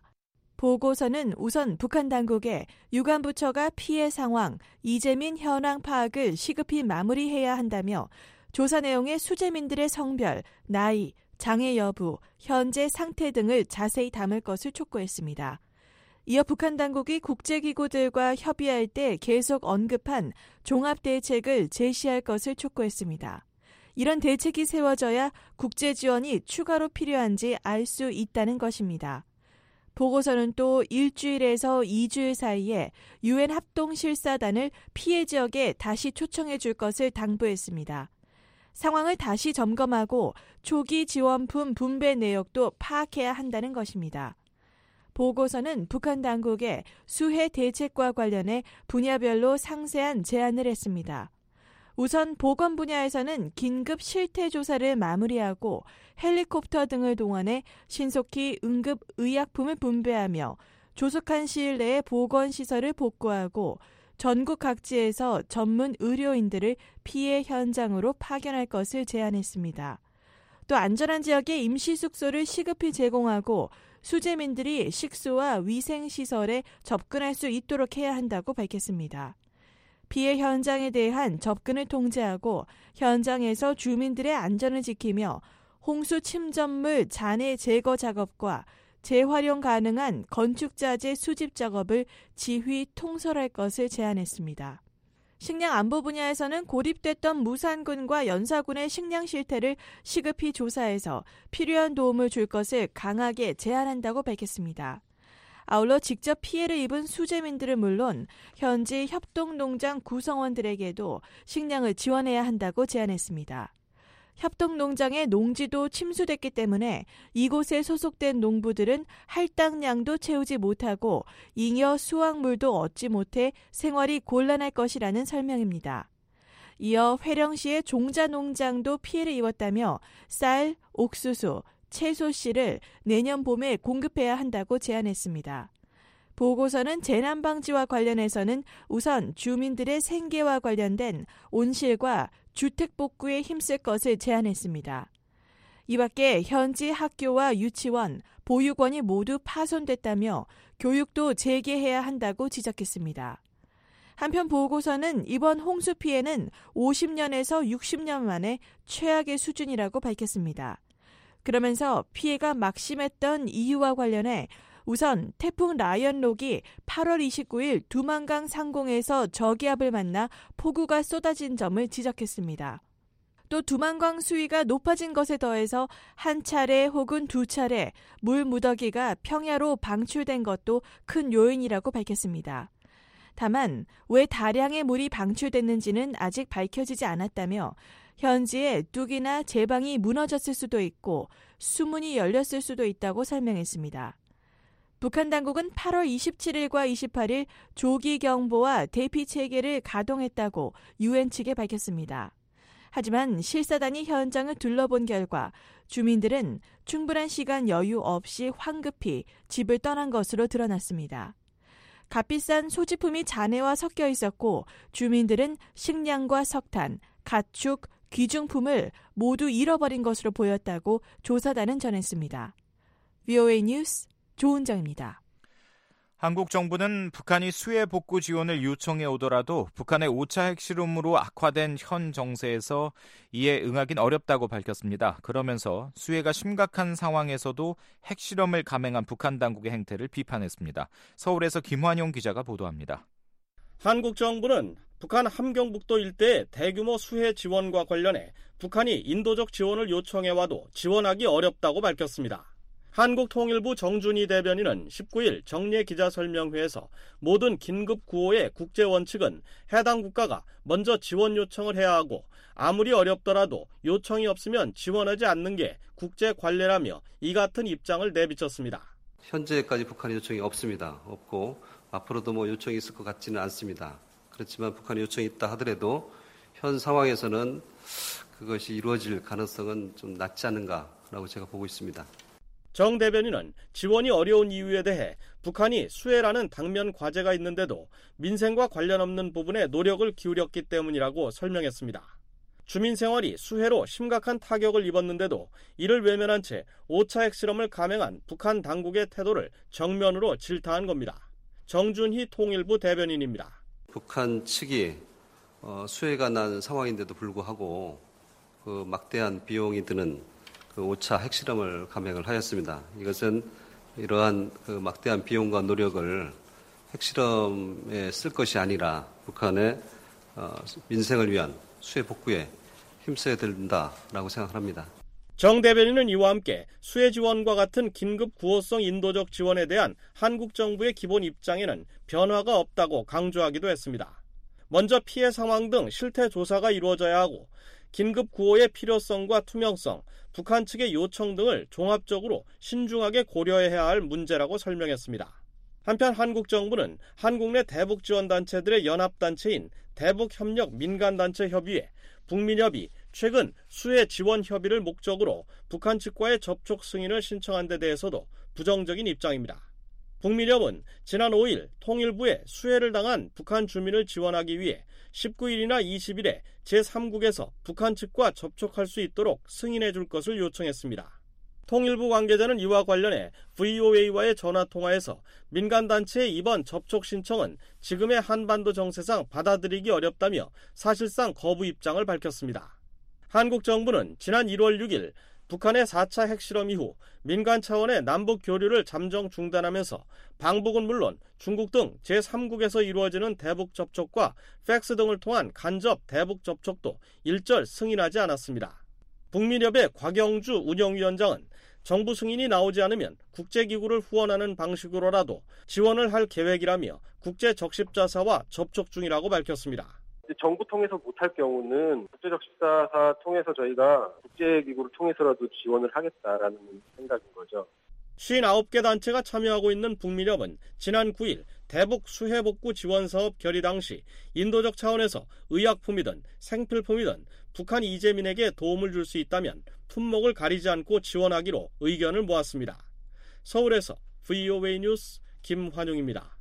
보고서는 우선 북한 당국에 유관부처가 피해 상황, 이재민 현황 파악을 시급히 마무리해야 한다며 조사 내용의 수재민들의 성별, 나이, 장애 여부, 현재 상태 등을 자세히 담을 것을 촉구했습니다. 이어 북한 당국이 국제기구들과 협의할 때 계속 언급한 종합대책을 제시할 것을 촉구했습니다. 이런 대책이 세워져야 국제 지원이 추가로 필요한지 알 수 있다는 것입니다. 보고서는 또 일주일에서 이 주일 사이에 유엔 합동실사단을 피해 지역에 다시 초청해 줄 것을 당부했습니다. 상황을 다시 점검하고 초기 지원품 분배 내역도 파악해야 한다는 것입니다. 보고서는 북한 당국에 수해 대책과 관련해 분야별로 상세한 제안을 했습니다. 우선 보건 분야에서는 긴급 실태 조사를 마무리하고 헬리콥터 등을 동원해 신속히 응급 의약품을 분배하며 조속한 시일 내에 보건시설을 복구하고 전국 각지에서 전문 의료인들을 피해 현장으로 파견할 것을 제안했습니다. 또 안전한 지역에 임시 숙소를 시급히 제공하고 수재민들이 식수와 위생시설에 접근할 수 있도록 해야 한다고 밝혔습니다. 피해 현장에 대한 접근을 통제하고 현장에서 주민들의 안전을 지키며 홍수 침전물 잔해 제거 작업과 재활용 가능한 건축자재 수집 작업을 지휘 통솔할 것을 제안했습니다. 식량 안보 분야에서는 고립됐던 무산군과 연사군의 식량 실태를 시급히 조사해서 필요한 도움을 줄 것을 강하게 제안한다고 밝혔습니다. 아울러 직접 피해를 입은 수재민들은 물론 현지 협동농장 구성원들에게도 식량을 지원해야 한다고 제안했습니다. 협동농장의 농지도 침수됐기 때문에 이곳에 소속된 농부들은 할당량도 채우지 못하고 잉여 수확물도 얻지 못해 생활이 곤란할 것이라는 설명입니다. 이어 회령시의 종자농장도 피해를 입었다며 쌀, 옥수수, 채소 씨를 내년 봄에 공급해야 한다고 제안했습니다. 보고서는 재난 방지와 관련해서는 우선 주민들의 생계와 관련된 온실과 주택 복구에 힘쓸 것을 제안했습니다. 이 밖에 현지 학교와 유치원, 보육원이 모두 파손됐다며 교육도 재개해야 한다고 지적했습니다. 한편 보고서는 이번 홍수 피해는 오십 년에서 육십 년 만에 최악의 수준이라고 밝혔습니다. 그러면서 피해가 막심했던 이유와 관련해 우선 태풍 라이언록이 팔월 이십구일 두만강 상공에서 저기압을 만나 폭우가 쏟아진 점을 지적했습니다. 또 두만강 수위가 높아진 것에 더해서 한 차례 혹은 두 차례 물 무더기가 평야로 방출된 것도 큰 요인이라고 밝혔습니다. 다만 왜 다량의 물이 방출됐는지는 아직 밝혀지지 않았다며 현지에 뚝이나 제방이 무너졌을 수도 있고 수문이 열렸을 수도 있다고 설명했습니다. 북한 당국은 팔월 이십칠일과 이십팔일 조기경보와 대피체계를 가동했다고 유엔 측에 밝혔습니다. 하지만 실사단이 현장을 둘러본 결과 주민들은 충분한 시간 여유 없이 황급히 집을 떠난 것으로 드러났습니다. 값비싼 소지품이 잔해와 섞여 있었고 주민들은 식량과 석탄, 가축, 귀중품을 모두 잃어버린 것으로 보였다고 조사단은 전했습니다. 브이오에이 뉴스 조은정입니다. 한국 정부는 북한이 수해 복구 지원을 요청해 오더라도 북한의 오 차 핵실험으로 악화된 현 정세에서 이에 응하긴 어렵다고 밝혔습니다. 그러면서 수해가 심각한 상황에서도 핵실험을 감행한 북한 당국의 행태를 비판했습니다. 서울에서 김환용 기자가 보도합니다. 한국 정부는 북한 함경북도 일대의 대규모 수해 지원과 관련해 북한이 인도적 지원을 요청해와도 지원하기 어렵다고 밝혔습니다. 한국통일부 정준희 대변인은 십구일 정례 기자설명회에서 모든 긴급 구호의 국제원칙은 해당 국가가 먼저 지원 요청을 해야 하고 아무리 어렵더라도 요청이 없으면 지원하지 않는 게 국제관례라며 이 같은 입장을 내비쳤습니다. 현재까지 북한의 요청이 없습니다. 없고 앞으로도 뭐 요청이 있을 것 같지는 않습니다. 그렇지만 북한의 요청이 있다 하더라도 현 상황에서는 그것이 이루어질 가능성은 좀 낮지 않은가라고 제가 보고 있습니다. 정 대변인은 지원이 어려운 이유에 대해 북한이 수해라는 당면 과제가 있는데도 민생과 관련 없는 부분에 노력을 기울였기 때문이라고 설명했습니다. 주민 생활이 수해로 심각한 타격을 입었는데도 이를 외면한 채 오 차 핵실험을 감행한 북한 당국의 태도를 정면으로 질타한 겁니다. 정준희 통일부 대변인입니다. 북한 측이 수해가 난 상황인데도 불구하고 그 막대한 비용이 드는 그 오 차 핵실험을 감행을 하였습니다. 이것은 이러한 그 막대한 비용과 노력을 핵실험에 쓸 것이 아니라 북한의 어, 민생을 위한 수해 복구에 힘써야 된다라고 생각합니다. 정 대변인은 이와 함께 수해 지원과 같은 긴급 구호성 인도적 지원에 대한 한국 정부의 기본 입장에는 변화가 없다고 강조하기도 했습니다. 먼저 피해 상황 등 실태 조사가 이루어져야 하고 긴급 구호의 필요성과 투명성, 북한 측의 요청 등을 종합적으로 신중하게 고려해야 할 문제라고 설명했습니다. 한편 한국 정부는 한국 내 대북 지원 단체들의 연합단체인 대북협력 민간단체 협의회, 북민협이 최근 수해 지원 협의를 목적으로 북한 측과의 접촉 승인을 신청한 데 대해서도 부정적인 입장입니다. 북민협은 지난 오일 통일부에 수해를 당한 북한 주민을 지원하기 위해 십구일이나 이십일에 제삼국에서 북한 측과 접촉할 수 있도록 승인해 줄 것을 요청했습니다. 통일부 관계자는 이와 관련해 브이오에이와의 전화통화에서 민간단체의 이번 접촉 신청은 지금의 한반도 정세상 받아들이기 어렵다며 사실상 거부 입장을 밝혔습니다. 한국 정부는 지난 일월 육일 북한의 사 차 핵실험 이후 민간 차원의 남북 교류를 잠정 중단하면서 방북은 물론 중국 등 제삼국에서 이루어지는 대북 접촉과 팩스 등을 통한 간접 대북 접촉도 일절 승인하지 않았습니다. 북민협의 곽영주 운영위원장은 정부 승인이 나오지 않으면 국제기구를 후원하는 방식으로라도 지원을 할 계획이라며 국제적십자사와 접촉 중이라고 밝혔습니다. 정부 통해서 못할 경우는 국제적십자사 통해서 저희가 국제기구를 통해서라도 지원을 하겠다라는 생각인 거죠. 오십구 개 단체가 참여하고 있는 북민협은 지난 구일 대북 수해복구 지원사업 결의 당시 인도적 차원에서 의약품이든 생필품이든 북한 이재민에게 도움을 줄 수 있다면 품목을 가리지 않고 지원하기로 의견을 모았습니다. 서울에서 브이오에이 뉴스 김환용입니다.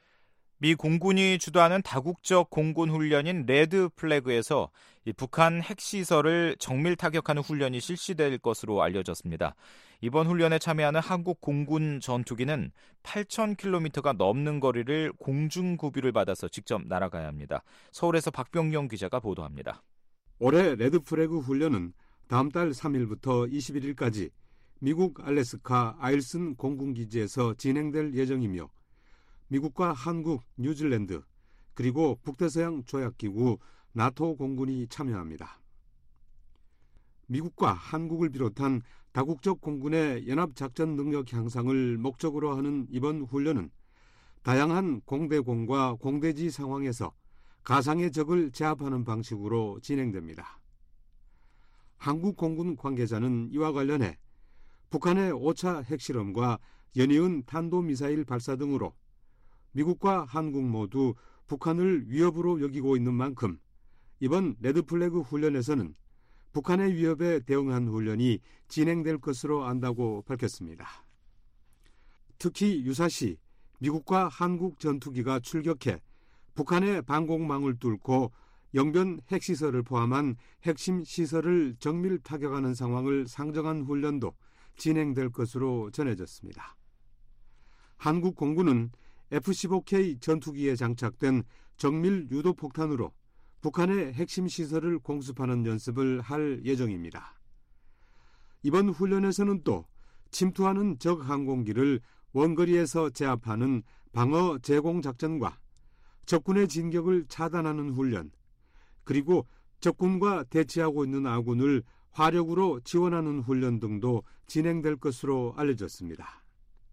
미 공군이 주도하는 다국적 공군 훈련인 레드 플래그에서 이 북한 핵시설을 정밀 타격하는 훈련이 실시될 것으로 알려졌습니다. 이번 훈련에 참여하는 한국 공군 전투기는 팔천 킬로미터가 넘는 거리를 공중구비를 받아서 직접 날아가야 합니다. 서울에서 박병영 기자가 보도합니다. 올해 레드 플래그 훈련은 다음 달 삼일부터 이십일일까지 미국 알래스카 아일슨 공군기지에서 진행될 예정이며 미국과 한국, 뉴질랜드, 그리고 북대서양 조약기구 나토 공군이 참여합니다. 미국과 한국을 비롯한 다국적 공군의 연합작전 능력 향상을 목적으로 하는 이번 훈련은 다양한 공대공과 공대지 상황에서 가상의 적을 제압하는 방식으로 진행됩니다. 한국 공군 관계자는 이와 관련해 북한의 오 차 핵실험과 연이은 탄도미사일 발사 등으로 미국과 한국 모두 북한을 위협으로 여기고 있는 만큼 이번 레드플래그 훈련에서는 북한의 위협에 대응한 훈련이 진행될 것으로 안다고 밝혔습니다. 특히 유사시 미국과 한국 전투기가 출격해 북한의 방공망을 뚫고 영변 핵시설을 포함한 핵심 시설을 정밀 타격하는 상황을 상정한 훈련도 진행될 것으로 전해졌습니다. 한국 공군은 에프 십오 케이 전투기에 장착된 정밀 유도폭탄으로 북한의 핵심 시설을 공습하는 연습을 할 예정입니다. 이번 훈련에서는 또 침투하는 적 항공기를 원거리에서 제압하는 방어 제공 작전과 적군의 진격을 차단하는 훈련, 그리고 적군과 대치하고 있는 아군을 화력으로 지원하는 훈련 등도 진행될 것으로 알려졌습니다.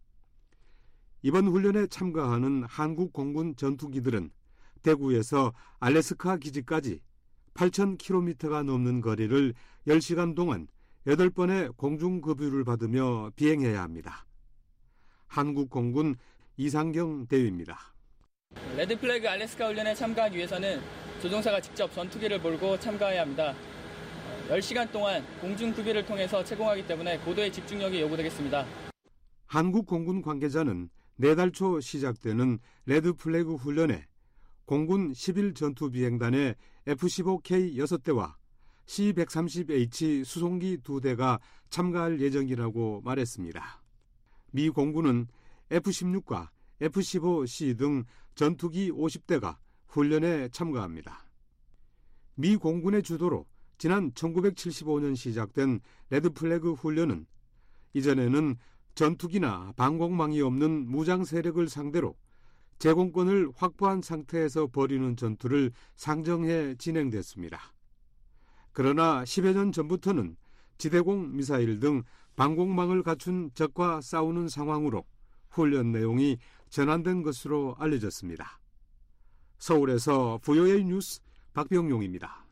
이번 훈련에 참가하는 한국 공군 전투기들은 대구에서 알래스카 기지까지 팔천 킬로미터가 넘는 거리를 열 시간 동안 여덟 번의 공중급유를 받으며 비행해야 합니다. 한국 공군 이상경 대위입니다. 레드플래그 알래스카 훈련에 참가하기 위해서는 조종사가 직접 전투기를 몰고 참가해야 합니다. 열 시간 동안 공중급유를 통해서 채공하기 때문에 고도의 집중력이 요구되겠습니다. 한국 공군 관계자는 내달 초 시작되는 레드플래그 훈련에 공군 십일 전투비행단의 에프 십오 케이 여섯 대와 씨 백삼십 에이치 수송기 두 대가 참가할 예정이라고 말했습니다. 미 공군은 에프 십육과 에프 십오 씨 등 전투기 오십 대가 훈련에 참가합니다. 미 공군의 주도로 지난 천구백칠십오 년 시작된 레드플래그 훈련은 이전에는 전투기나 방공망이 없는 무장 세력을 상대로 제공권을 확보한 상태에서 벌이는 전투를 상정해 진행됐습니다. 그러나 십여 년 전부터는 지대공 미사일 등 방공망을 갖춘 적과 싸우는 상황으로 훈련 내용이 전환된 것으로 알려졌습니다. 서울에서 브이오에이 뉴스 박병용입니다.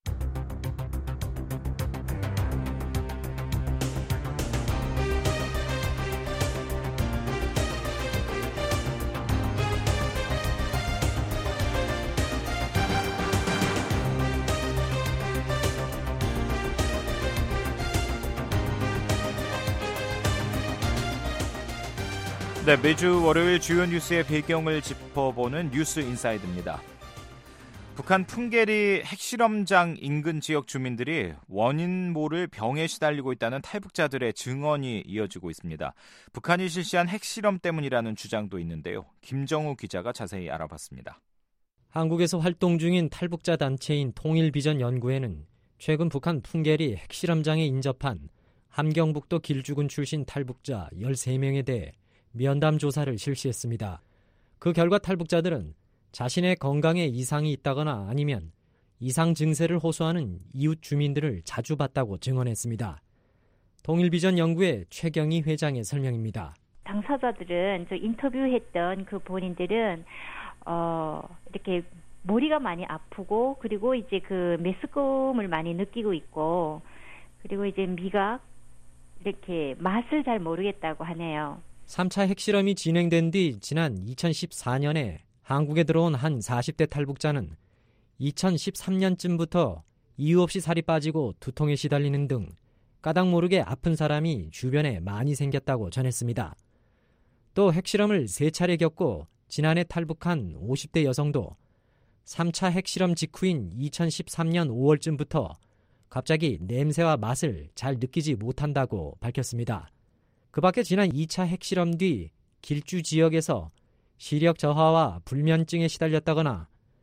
네, 매주 월요일 주요 뉴스의 배경을 짚어보는 뉴스 인사이드입니다. 북한 풍계리 핵실험장 인근 지역 주민들이 원인 모를 병에 시달리고 있다는 탈북자들의 증언이 이어지고 있습니다. 북한이 실시한 핵실험 때문이라는 주장도 있는데요. 김정우 기자가 자세히 알아봤습니다. 한국에서 활동 중인 탈북자 단체인 통일비전 연구회는 최근 북한 풍계리 핵실험장에 인접한 함경북도 길주군 출신 탈북자 열세 명에 대해 면담 조사를 실시했습니다. 그 결과 탈북자들은 자신의 건강에 이상이 있다거나 아니면 이상 증세를 호소하는 이웃 주민들을 자주 봤다고 증언했습니다. 통일비전 연구회 최경희 회장의 설명입니다. 당사자들은 저 인터뷰했던 그 본인들은 어, 이렇게 머리가 많이 아프고 그리고 이제 그 메스꺼움을 많이 느끼고 있고 그리고 이제 미각 이렇게 맛을 잘 모르겠다고 하네요. 삼 차 핵실험이 진행된 뒤 지난 이천십사 년에 한국에 들어온 한 사십 대 탈북자는 이천십삼 년쯤부터 이유 없이 살이 빠지고 두통에 시달리는 등 까닭 모르게 아픈 사람이 주변에 많이 생겼다고 전했습니다. 또 핵실험을 세 차례 겪고 지난해 탈북한 오십 대 여성도 삼 차 핵실험 직후인 이천십삼 년 오월쯤부터 갑자기 냄새와 맛을 잘 느끼지 못한다고 밝혔습니다. 그 밖에 지난 이 차 핵실험 뒤 길주 지역에서 시력 저하와 불면증에 시달렸다거나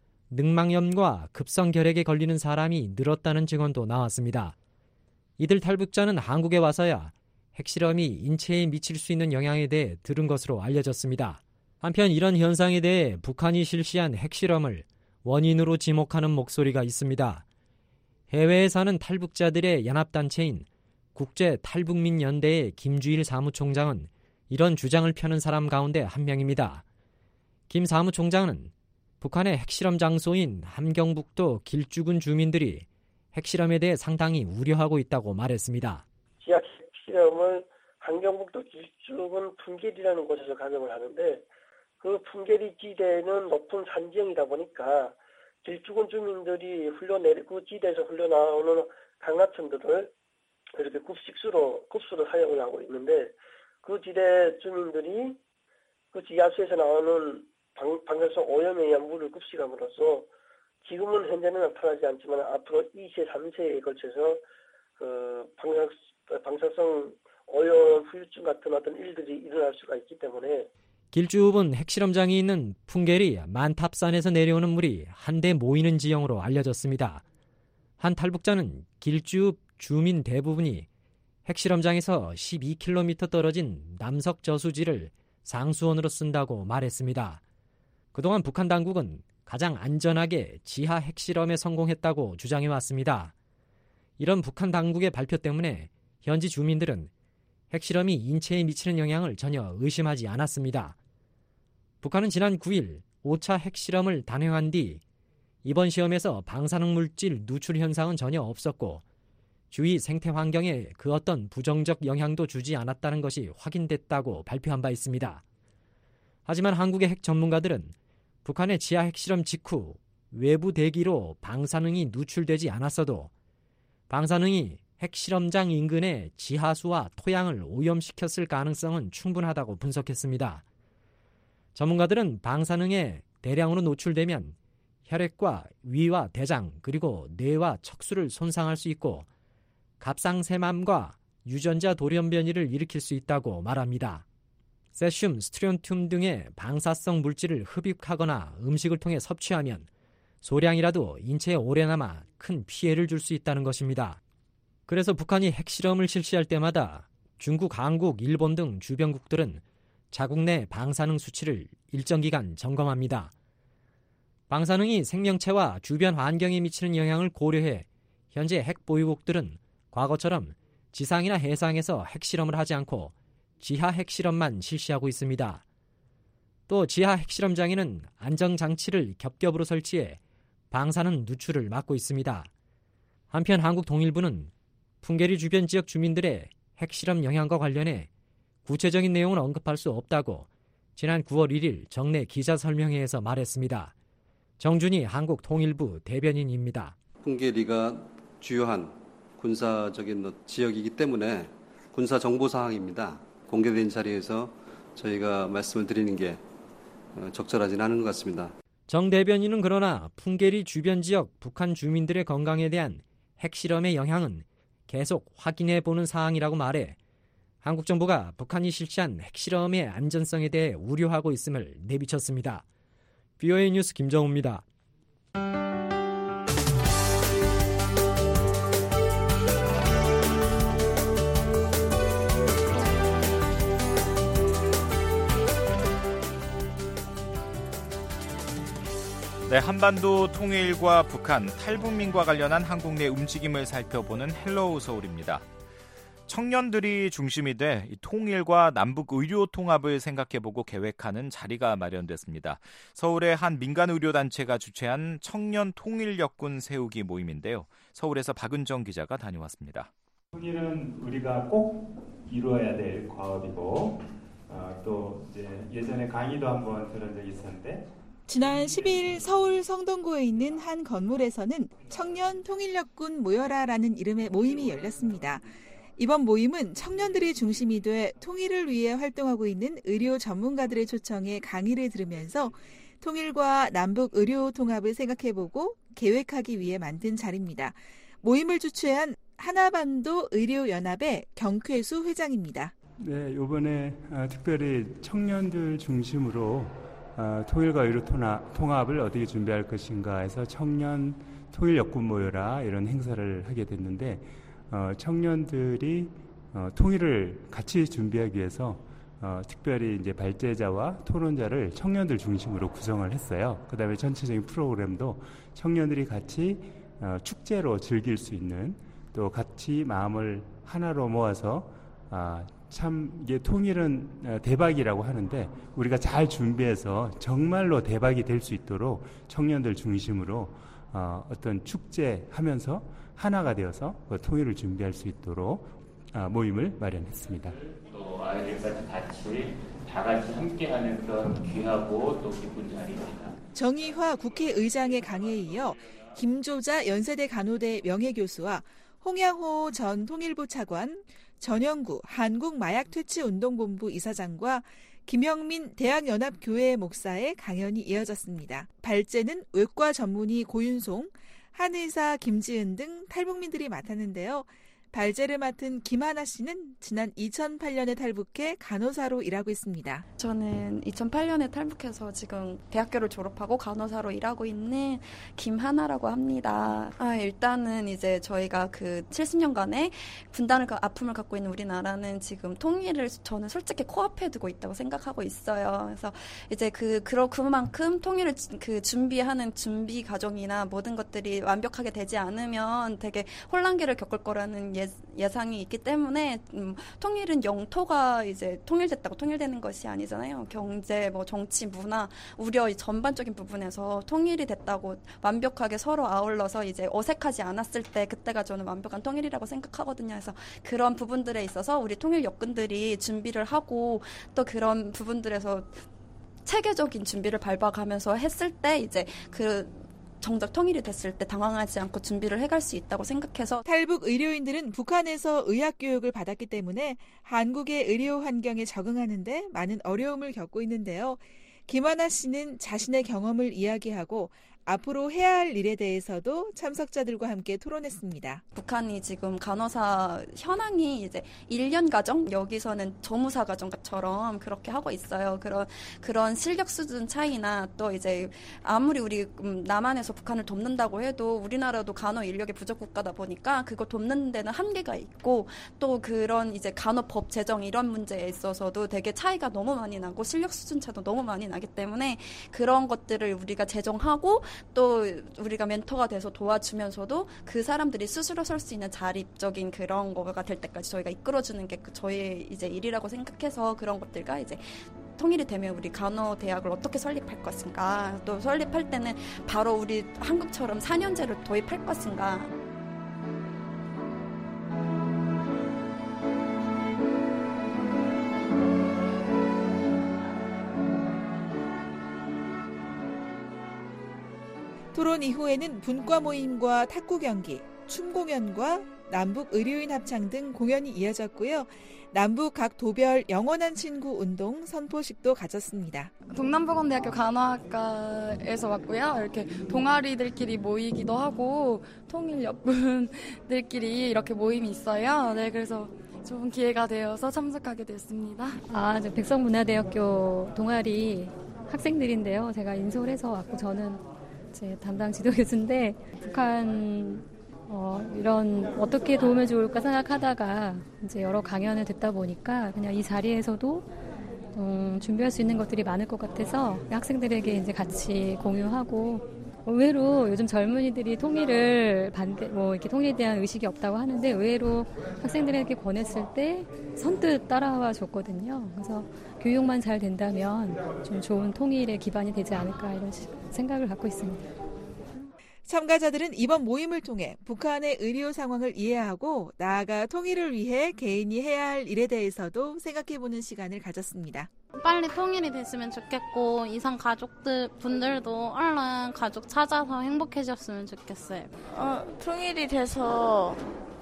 늑막염과 급성결핵에 걸리는 사람이 늘었다는 증언도 나왔습니다. 이들 탈북자는 한국에 와서야 핵실험이 인체에 미칠 수 있는 영향에 대해 들은 것으로 알려졌습니다. 한편 이런 현상에 대해 북한이 실시한 핵실험을 원인으로 지목하는 목소리가 있습니다. 해외에 사는 탈북자들의 연합단체인 국제탈북민연대의 김주일 사무총장은 이런 주장을 펴는 사람 가운데 한 명입니다. 김 사무총장은 북한의 핵실험 장소인 함경북도 길쭉은 주민들이 핵실험에 대해 상당히 우려하고 있다고 말했습니다. 지하 핵실험을 함경북도 길쭉은 풍계리라는 곳에서 감염을 하는데 그 풍계리 지대는 높은 산지형이다 보니까 길쭉은 주민들이 흘러내리 그 지대에서 흘러나오는 강하천들을 이렇게 급식수로 급수로 사용을 하고 있는데 그 지대 주민들이 그 지하수에서 나오는 방, 방사성 오염에 의한 물을 급식함으로써 지금은 현재는 나타나지 않지만 앞으로 이 세, 삼 세에 걸쳐서 그 방사, 방사성 오염 후유증 같은 어떤 일들이 일어날 수가 있기 때문에 길쭉은 핵실험장이 있는 풍계리 만탑산에서 내려오는 물이 한데 모이는 지형으로 알려졌습니다. 한 탈북자는 길쭉 주민 대부분이 핵실험장에서 십이 킬로미터 떨어진 남석 저수지를 상수원으로 쓴다고 말했습니다. 그동안 북한 당국은 가장 안전하게 지하 핵실험에 성공했다고 주장해왔습니다. 이런 북한 당국의 발표 때문에 현지 주민들은 핵실험이 인체에 미치는 영향을 전혀 의심하지 않았습니다. 북한은 지난 구 일 오 차 핵실험을 단행한 뒤 이번 시험에서 방사능 물질 누출 현상은 전혀 없었고 주위 생태 환경에 그 어떤 부정적 영향도 주지 않았다는 것이 확인됐다고 발표한 바 있습니다. 하지만 한국의 핵 전문가들은 북한의 지하 핵실험 직후 외부 대기로 방사능이 누출되지 않았어도 방사능이 핵실험장 인근의 지하수와 토양을 오염시켰을 가능성은 충분하다고 분석했습니다. 전문가들은 방사능에 대량으로 노출되면 혈액과 위와 대장 그리고 뇌와 척수를 손상할 수 있고 갑상샘암과 유전자 돌연변이를 일으킬 수 있다고 말합니다. 세슘, 스트론튬 등의 방사성 물질을 흡입하거나 음식을 통해 섭취하면 소량이라도 인체에 오래 남아 큰 피해를 줄 수 있다는 것입니다. 그래서 북한이 핵실험을 실시할 때마다 중국, 한국, 일본 등 주변국들은 자국 내 방사능 수치를 일정 기간 점검합니다. 방사능이 생명체와 주변 환경에 미치는 영향을 고려해 현재 핵 보유국들은 과거처럼 지상이나 해상에서 핵실험을 하지 않고 지하 핵실험만 실시하고 있습니다. 또 지하 핵실험장에는 안정장치를 겹겹으로 설치해 방사능 누출을 막고 있습니다. 한편 한국 통일부는 풍계리 주변 지역 주민들의 핵실험 영향과 관련해 구체적인 내용은 언급할 수 없다고 지난 구월 일일 정례 기자설명회에서 말했습니다. 정준희 한국 통일부 대변인입니다. 풍계리가 주요한 군사적인 지역이기 때문에 군사 정보 사항입니다. 공개된 자리에서 저희가 말씀을 드리는 게 적절하지는 않은 것 같습니다. 정 대변인은 그러나 풍계리 주변 지역 북한 주민들의 건강에 대한 핵실험의 영향은 계속 확인해 보는 사항이라고 말해 한국 정부가 북한이 실시한 핵실험의 안전성에 대해 우려하고 있음을 내비쳤습니다. 비오에이 뉴스 김정우입니다. 네, 한반도 통일과 북한, 탈북민과 관련한 한국 내 움직임을 살펴보는 헬로우 서울입니다. 청년들이 중심이 돼 통일과 남북 의료 통합을 생각해보고 계획하는 자리가 마련됐습니다. 서울의 한 민간 의료단체가 주최한 청년 통일역군 세우기 모임인데요. 서울에서 박은정 기자가 다녀왔습니다. 통일은 우리가 꼭 이루어야 될 과업이고 어, 또 이제 예전에 강의도 한번 들은 적이 있었는데 지난 십이일 서울 성동구에 있는 한 건물에서는 청년 통일역군 모여라라는 이름의 모임이 열렸습니다. 이번 모임은 청년들이 중심이 돼 통일을 위해 활동하고 있는 의료 전문가들의 초청에 강의를 들으면서 통일과 남북 의료 통합을 생각해보고 계획하기 위해 만든 자리입니다. 모임을 주최한 하나반도 의료연합의 경쾌수 회장입니다. 네, 이번에 특별히 청년들 중심으로 통일과 의료 통합을 어떻게 준비할 것인가 해서 청년 통일역군 모여라 이런 행사를 하게 됐는데 청년들이 어, 통일을 같이 준비하기 위해서 어, 특별히 이제 발제자와 토론자를 청년들 중심으로 구성을 했어요. 그다음에 전체적인 프로그램도 청년들이 같이 어, 축제로 즐길 수 있는, 또 같이 마음을 하나로 모아서 아, 참 이게 통일은 어, 대박이라고 하는데 우리가 잘 준비해서 정말로 대박이 될 수 있도록 청년들 중심으로 어, 어떤 축제하면서 하나가 되어서 그 통일을 준비할 수 있도록 어, 모임을 마련했습니다. 또 아이들까지 같이 다 같이 함께하는 그런 귀하고 또 기쁜 자리입니다. 정의화 국회의장의 강의에 이어 김조자 연세대 간호대 명예교수와 홍양호 전 통일부 차관, 전영구 한국마약퇴치운동본부 이사장과 김영민 대학연합교회 목사의 강연이 이어졌습니다. 발제는 외과 전문의 고윤송, 한의사 김지은 등 탈북민들이 맡았는데요. 발제를 맡은 김하나 씨는 지난 이천팔 년에 탈북해 간호사로 일하고 있습니다. 저는 이천팔 년에 탈북해서 지금 대학교를 졸업하고 간호사로 일하고 있는 김하나라고 합니다. 아, 일단은 이제 저희가 그 칠십 년간의 분단을 아픔을 갖고 있는 우리나라는 지금 통일을 저는 솔직히 코앞에 두고 있다고 생각하고 있어요. 그래서 이제 그 그러 그만큼 통일을 그 준비하는 준비 과정이나 모든 것들이 완벽하게 되지 않으면 되게 혼란기를 겪을 거라는 예 예상이 있기 때문에 음, 통일은 영토가 이제 통일됐다고 통일되는 것이 아니잖아요. 경제, 뭐 정치, 문화, 우려 이 전반적인 부분에서 통일이 됐다고 완벽하게 서로 아울러서 이제 어색하지 않았을 때 그때가 저는 완벽한 통일이라고 생각하거든요. 그래서 그런 부분들에 있어서 우리 통일 역군들이 준비를 하고 또 그런 부분들에서 체계적인 준비를 밟아가면서 했을 때 이제 그 정작 통일이 됐을 때 당황하지 않고 준비를 해갈 수 있다고 생각해서 탈북 의료인들은 북한에서 의학교육을 받았기 때문에 한국의 의료 환경에 적응하는 데 많은 어려움을 겪고 있는데요. 김하나 씨는 자신의 경험을 이야기하고 앞으로 해야 할 일에 대해서도 참석자들과 함께 토론했습니다. 북한이 지금 간호사 현황이 이제 일 년 과정, 여기서는 조무사 과정처럼 그렇게 하고 있어요. 그런 그런 실력 수준 차이나 또 이제 아무리 우리 남한에서 북한을 돕는다고 해도 우리나라도 간호 인력의 부족 국가다 보니까 그거 돕는 데는 한계가 있고 또 그런 이제 간호법 제정 이런 문제에 있어서도 되게 차이가 너무 많이 나고 실력 수준 차도 너무 많이 나기 때문에 그런 것들을 우리가 제정하고 또 우리가 멘토가 돼서 도와주면서도 그 사람들이 스스로 설 수 있는 자립적인 그런 거가 될 때까지 저희가 이끌어주는 게 저희의 이제 일이라고 생각해서 그런 것들과 이제 통일이 되면 우리 간호대학을 어떻게 설립할 것인가, 또 설립할 때는 바로 우리 한국처럼 사 년제를 도입할 것인가. 토론 이후에는 분과 모임과 탁구 경기, 춤 공연과 남북 의료인 합창 등 공연이 이어졌고요. 남북 각 도별 영원한 친구 운동 선포식도 가졌습니다. 동남보건대학교 간호학과에서 왔고요. 이렇게 동아리들끼리 모이기도 하고 통일 역군들끼리 이렇게 모임이 있어요. 네, 그래서 좋은 기회가 되어서 참석하게 됐습니다. 아, 저 백성문화대학교 동아리 학생들인데요. 제가 인솔해서 왔고 저는 제 담당 지도 교수인데 북한 어, 이런 어떻게 도우면 좋을까 생각하다가 이제 여러 강연을 듣다 보니까 그냥 이 자리에서도 음, 준비할 수 있는 것들이 많을 것 같아서 학생들에게 이제 같이 공유하고 의외로 요즘 젊은이들이 통일을 반대 뭐 이렇게 통일에 대한 의식이 없다고 하는데 의외로 학생들에게 권했을 때 선뜻 따라와 줬거든요. 그래서 교육만 잘 된다면 좀 좋은 통일의 기반이 되지 않을까 이런 생각을 갖고 있습니다. 참가자들은 이번 모임을 통해 북한의 의료 상황을 이해하고 나아가 통일을 위해 개인이 해야 할 일에 대해서도 생각해보는 시간을 가졌습니다. 빨리 통일이 됐으면 좋겠고 이상 가족들 분들도 얼른 가족 찾아서 행복해졌으면 좋겠어요. 어, 통일이 돼서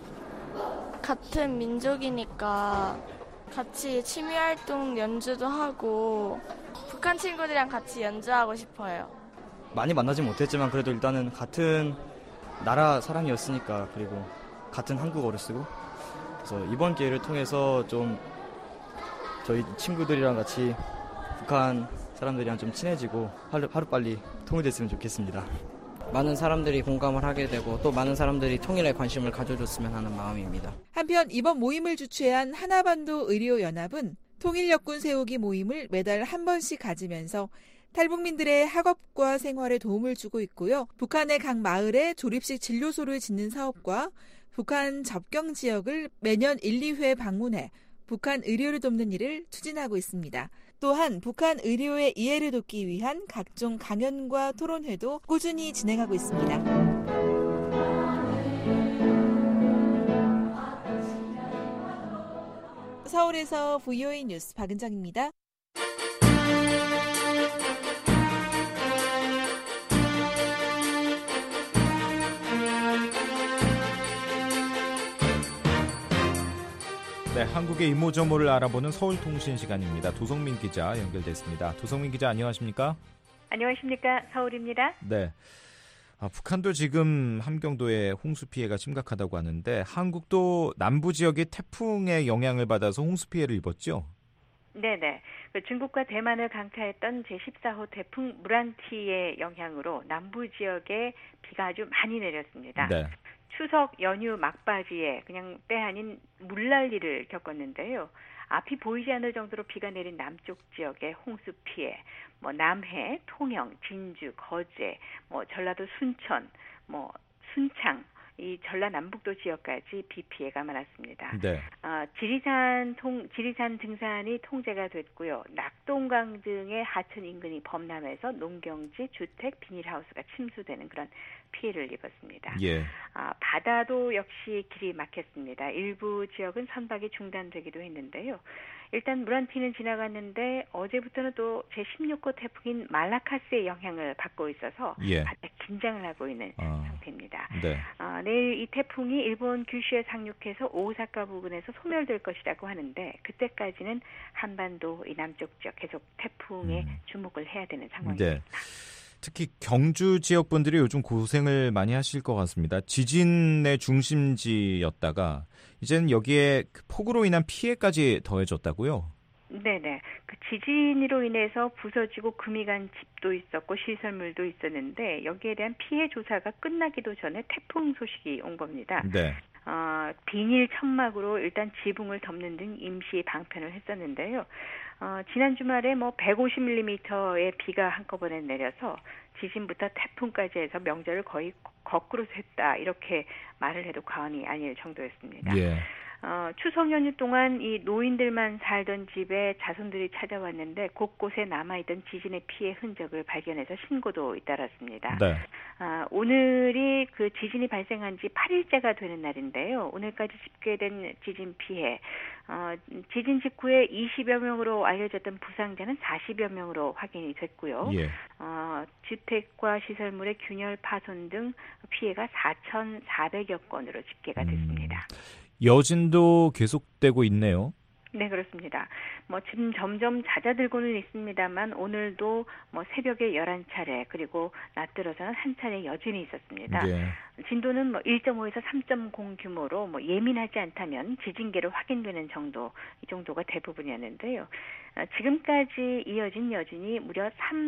같은 민족이니까 같이 취미활동 연주도 하고 북한 친구들이랑 같이 연주하고 싶어요. 많이 만나지 못했지만 그래도 일단은 같은 나라 사람이었으니까 그리고 같은 한국어를 쓰고 그래서 이번 기회를 통해서 좀 저희 친구들이랑 같이 북한 사람들이랑 좀 친해지고 하루, 하루빨리 통일됐으면 좋겠습니다. 많은 사람들이 공감을 하게 되고 또 많은 사람들이 통일에 관심을 가져줬으면 하는 마음입니다. 한편 이번 모임을 주최한 하나반도 의료연합은 통일역군 세우기 모임을 매달 한 번씩 가지면서 탈북민들의 학업과 생활에 도움을 주고 있고요. 북한의 각 마을에 조립식 진료소를 짓는 사업과 북한 접경 지역을 매년 일, 이 회 방문해 북한 의료를 돕는 일을 추진하고 있습니다. 또한 북한 의료의 이해를 돕기 위한 각종 강연과 토론회도 꾸준히 진행하고 있습니다. 서울에서 브이오에이 뉴스 박은정입니다. 네, 한국의 이모저모를 알아보는 서울통신 시간입니다. 도성민 기자 연결됐습니다. 도성민 기자 안녕하십니까? 안녕하십니까? 서울입니다. 네. 아, 북한도 지금 함경도에 홍수 피해가 심각하다고 하는데 한국도 남부 지역이 태풍의 영향을 받아서 홍수 피해를 입었죠? 네네. 그 중국과 대만을 강타했던 제십사 호 태풍 무란티의 영향으로 남부 지역에 비가 아주 많이 내렸습니다. 네. 추석 연휴 막바지에 그냥 때 아닌 물난리를 겪었는데요. 앞이 보이지 않을 정도로 비가 내린 남쪽 지역의 홍수 피해, 뭐 남해, 통영, 진주, 거제, 뭐 전라도 순천, 뭐 순창, 이 전라남북도 지역까지 비 피해가 많았습니다. 네. 어, 지리산 통 지리산 등산이 통제가 됐고요. 낙동강 등의 하천 인근이 범람해서 농경지, 주택, 비닐하우스가 침수되는 그런 피해를 입었습니다. 예. 아, 바다도 역시 길이 막혔습니다. 일부 지역은 선박이 중단되기도 했는데요. 일단 무란티는 지나갔는데 어제부터는 또 제십육 호 태풍인 말라카스의 영향을 받고 있어서 예. 바다 긴장을 하고 있는 어. 상태입니다. 네. 어, 내일 이 태풍이 일본 규슈에 상륙해서 오사카 부근에서 소멸될 것이라고 하는데 그때까지는 한반도 이 남쪽 지역 계속 태풍에 음. 주목을 해야 되는 상황입니다. 네. 특히 경주 지역 분들이 요즘 고생을 많이 하실 것 같습니다. 지진의 중심지였다가 이제는 여기에 폭우로 인한 피해까지 더해졌다고요? 네네. 그 지진으로 인해서 부서지고 금이 간 집도 있었고 시설물도 있었는데 여기에 대한 피해 조사가 끝나기도 전에 태풍 소식이 온 겁니다. 네. 어, 비닐 천막으로 일단 지붕을 덮는 등 임시 방편을 했었는데요. 어, 지난 주말에 뭐 백오십 밀리미터의 비가 한꺼번에 내려서 지진부터 태풍까지 해서 명절을 거의 거꾸로 샜다 이렇게 말을 해도 과언이 아닐 정도였습니다. 예. 어, 추석 연휴 동안 이 노인들만 살던 집에 자손들이 찾아왔는데 곳곳에 남아있던 지진의 피해 흔적을 발견해서 신고도 잇따랐습니다. 네. 아, 오늘이 그 지진이 발생한 지 팔 일째가 되는 날인데요. 오늘까지 집계된 지진 피해, 어, 지진 직후에 이십여 명으로 알려졌던 부상자는 사십여 명으로 확인이 됐고요. 예. 어, 주택과 시설물의 균열 파손 등 피해가 사천사백여 건으로 집계가 됐습니다. 음, 여진도 계속되고 있네요. 네, 그렇습니다. 뭐 지금 점점 잦아들고는 있습니다만 오늘도 뭐 새벽에 열한 차례 그리고 낮 들어서는 한 차례 여진이 있었습니다. 예. 진도는 뭐 일 점 오에서 삼 점 공 규모로 뭐 예민하지 않다면 지진계로 확인되는 정도, 이 정도가 대부분이었는데요. 어, 지금까지 이어진 여진이 무려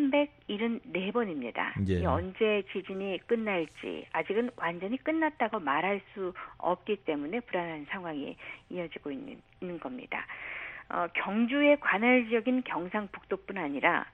삼백칠십사 번입니다. 예. 이 언제 지진이 끝날지 아직은 완전히 끝났다고 말할 수 없기 때문에 불안한 상황이 이어지고 있는, 있는 겁니다. 어, 경주의 관할 지역인 경상북도뿐 아니라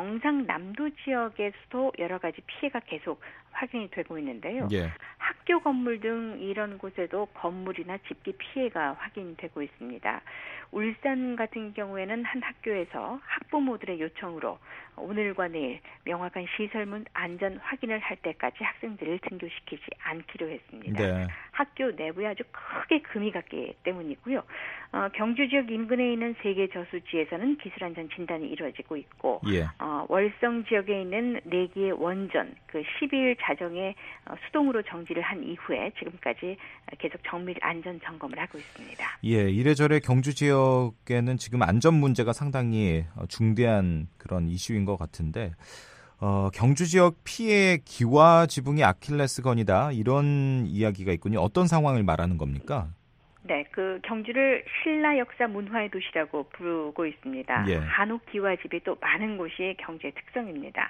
경상남도 지역에서도 여러 가지 피해가 계속 확인이 되고 있는데요. 예. 학교 건물 등 이런 곳에도 건물이나 집기 피해가 확인되고 있습니다. 울산 같은 경우에는 한 학교에서 학부모들의 요청으로 오늘과 내일 명확한 시설물 안전 확인을 할 때까지 학생들을 등교시키지 않기로 했습니다. 네. 학교 내부에 아주 크게 금이 갔기 때문이고요. 어, 경주 지역 인근에 있는 세 개 저수지에서는 기술안전 진단이 이루어지고 있고 예. 어, 월성 지역에 있는 네 개의 원전 그 십이 일 자정에 어, 수동으로 정지를 한 이후에 지금까지 계속 정밀 안전 점검을 하고 있습니다. 예, 이래저래 경주 지역에는 지금 안전 문제가 상당히 중대한 그런 이슈인 것 같은데 어, 경주 지역 피해 기와 지붕이 아킬레스건이다 이런 이야기가 있군요. 어떤 상황을 말하는 겁니까? 네, 그 경주를 신라 역사 문화의 도시라고 부르고 있습니다. 예. 한옥 기와집이 또 많은 곳이 경주의 특성입니다.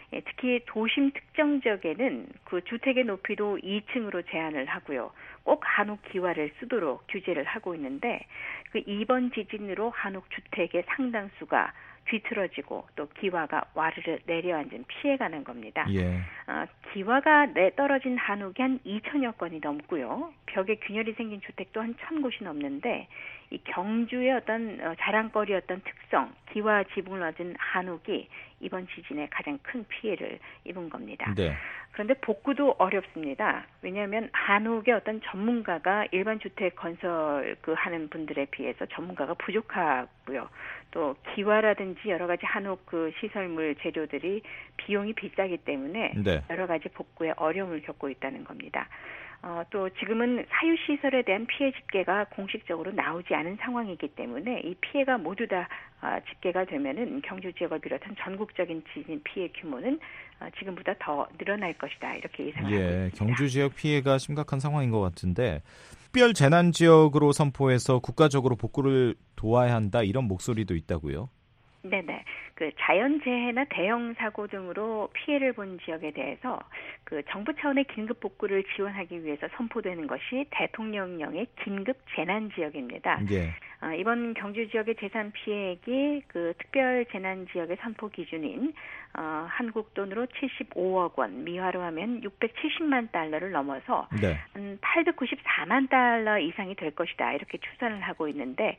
예, 특히 도심 특정 지역에는 그 주택의 높이도 이 층으로 제한을 하고요. 꼭 한옥 기와를 쓰도록 규제를 하고 있는데 그 이번 지진으로 한옥 주택의 상당수가 뒤틀어지고 또 기와가 와르르 내려앉은 피해가 난 겁니다. 예. 어, 기와가 내 떨어진 한옥이 한 이천여 건이 넘고요. 벽에 균열이 생긴 주택도 한 천 곳이 넘는데 이 경주의 어떤 어, 자랑거리였던 특성, 기와 지붕을 얻은 한옥이 이번 지진에 가장 큰 피해를 입은 겁니다. 네. 그런데 복구도 어렵습니다. 왜냐하면 한옥의 어떤 전문가가 일반 주택 건설 그 하는 분들에 비해서 전문가가 부족하고요. 또 기와라든지 여러 가지 한옥 그 시설물 재료들이 비용이 비싸기 때문에 네. 여러 가지 복구에 어려움을 겪고 있다는 겁니다. 어, 또 지금은 사유시설에 대한 피해 집계가 공식적으로 나오지 않은 상황이기 때문에 이 피해가 모두 다 어, 집계가 되면은 경주 지역을 비롯한 전국적인 지진 피해 규모는 어, 지금보다 더 늘어날 것이다 이렇게 예상하고 예, 있습니다. 경주 지역 피해가 심각한 상황인 것 같은데 특별 재난 지역으로 선포해서 국가적으로 복구를 도와야 한다 이런 목소리도 있다고요? 네네. 그 자연재해나 대형 사고 등으로 피해를 본 지역에 대해서 그 정부 차원의 긴급 복구를 지원하기 위해서 선포되는 것이 대통령령의 긴급 재난 지역입니다. 예. 어, 이번 경주 지역의 재산 피해액이 그 특별 재난 지역의 선포 기준인 어, 한국 돈으로 칠십오억 원, 미화로 하면 육백칠십만 달러를 넘어서 네. 한 팔백구십사만 달러 이상이 될 것이다 이렇게 추산을 하고 있는데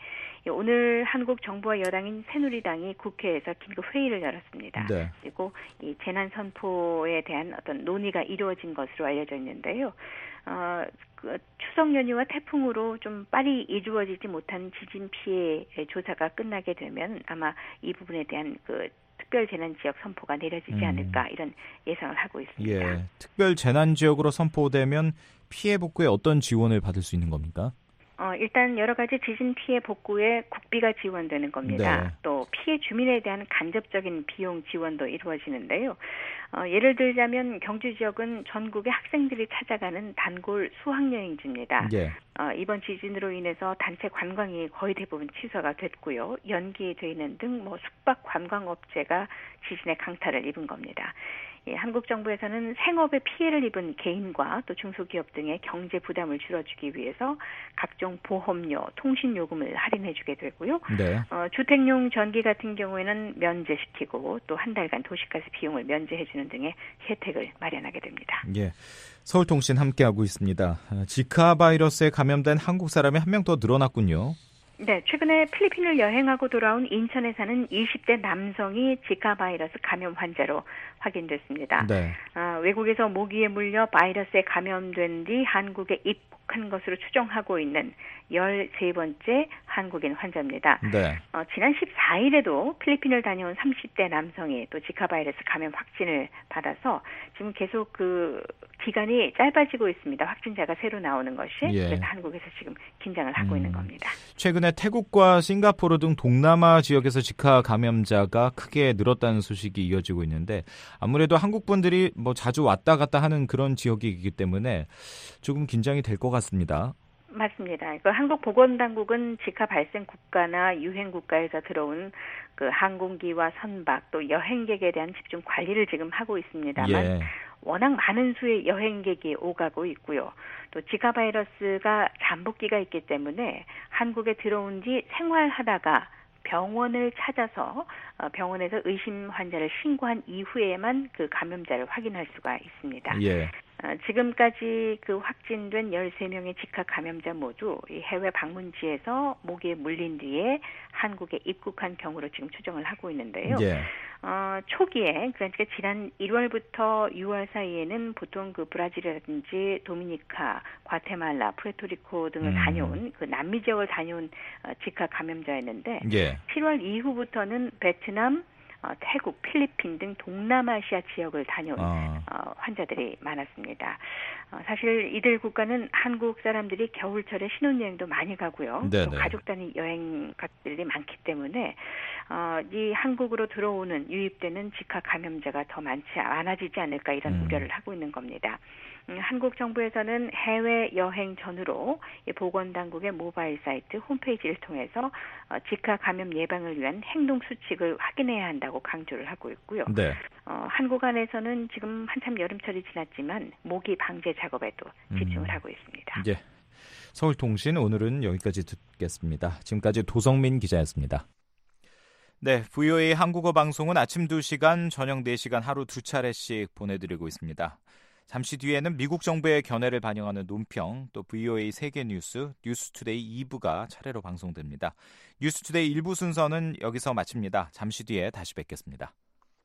오늘 한국 정부와 여당인 새누리당이 국회에서 긴급 회의를 열었습니다. 네. 그리고 이 재난 선포에 대한 어떤 논의가 이루어진 것으로 알려져 있는데요. 어, 그 추석 연휴와 태풍으로 좀 빨리 이루어지지 못한 지진 피해 조사가 끝나게 되면 아마 이 부분에 대한 그 특별 재난 지역 선포가 내려지지 음. 않을까 이런 예상을 하고 있습니다. 예. 특별 재난 지역으로 선포되면 피해 복구에 어떤 지원을 받을 수 있는 겁니까? 어, 일단 여러 가지 지진 피해 복구에 국비가 지원되는 겁니다. 네. 또 피해 주민에 대한 간접적인 비용 지원도 이루어지는데요. 어, 예를 들자면 경주 지역은 전국의 학생들이 찾아가는 단골 수학여행지입니다. 예. 어, 이번 지진으로 인해서 단체 관광이 거의 대부분 취소가 됐고요. 연기되는 등 뭐 숙박 관광업체가 지진의 강타를 입은 겁니다. 예, 한국 정부에서는 생업에 피해를 입은 개인과 또 중소기업 등의 경제 부담을 줄여주기 위해서 각종 보험료, 통신요금을 할인해주게 되고요. 네. 어, 주택용 전기 같은 경우에는 면제시키고 또 한 달간 도시가스 비용을 면제해주는 등의 혜택을 마련하게 됩니다. 예. 서울통신 함께하고 있습니다. 지카 바이러스에 감염된 한국 사람이 한 명 더 늘어났군요. 네, 최근에 필리핀을 여행하고 돌아온 인천에 사는 이십 대 남성이 지카 바이러스 감염 환자로 확인됐습니다. 네. 아, 외국에서 모기에 물려 바이러스에 감염된 뒤 한국에 입국한 것으로 추정하고 있는 열세 번째 한국인 환자입니다. 네. 어, 지난 십사일에도 필리핀을 다녀온 삼십 대 남성이 또 지카 바이러스 감염 확진을 받아서 지금 계속 그 기간이 짧아지고 있습니다. 확진자가 새로 나오는 것이. 예. 그래서 한국에서 지금 긴장을 하고 음. 있는 겁니다. 최근에 태국과 싱가포르 등 동남아 지역에서 지카 감염자가 크게 늘었다는 소식이 이어지고 있는데 아무래도 한국 분들이 뭐 자주 왔다 갔다 하는 그런 지역이기 때문에 조금 긴장이 될 것 같습니다. 맞습니다. 그 한국 보건당국은 지카 발생 국가나 유행 국가에서 들어온 그 항공기와 선박 또 여행객에 대한 집중 관리를 지금 하고 있습니다만 예. 워낙 많은 수의 여행객이 오가고 있고요. 또 지카 바이러스가 잠복기가 있기 때문에 한국에 들어온 뒤 생활하다가 병원을 찾아서 병원에서 의심 환자를 신고한 이후에만 그 감염자를 확인할 수가 있습니다. 예. 지금까지 그 확진된 열세 명의 지카 감염자 모두 해외 방문지에서 모기에 물린 뒤에 한국에 입국한 경우로 지금 추정을 하고 있는데요. 예. 어, 초기에 그러니까 지난 일월부터 유월 사이에는 보통 그 브라질이라든지 도미니카, 과테말라, 푸에르토리코 등을 음. 다녀온 그 남미 지역을 다녀온 지카 감염자였는데 예. 칠월 이후부터는 베트남, 어, 태국, 필리핀 등 동남아시아 지역을 다녀온 아. 어, 환자들이 많았습니다. 어, 사실 이들 국가는 한국 사람들이 겨울철에 신혼여행도 많이 가고요. 네네. 또 가족 단위 여행객들이 많기 때문에 어, 이 한국으로 들어오는 유입되는 지카 감염자가 더 많지 많아지지 않을까 이런 음. 우려를 하고 있는 겁니다. 음, 한국 정부에서는 해외 여행 전후로 보건당국의 모바일 사이트 홈페이지를 통해서 어, 지카 감염 예방을 위한 행동 수칙을 확인해야 한다고 강조를 하고 있고요. 네. 어, 어, 한국 안에서는 지금 한참 여름철이 지났지만 모기 방제 작업에도 집중을 음. 하고 있습니다. 예. 서울통신 오늘은 여기까지 듣겠습니다. 지금까지 도성민 기자였습니다. 네, 브이오에이 한국어 방송은 아침 두 시간, 저녁 네 시간 하루 두 차례씩 보내드리고 있습니다. 잠시 뒤에는 미국 정부의 견해를 반영하는 논평, 또 브이오에이 세계 뉴스, 뉴스투데이 이 부가 차례로 방송됩니다. 뉴스투데이 일 부 순서는 여기서 마칩니다. 잠시 뒤에 다시 뵙겠습니다.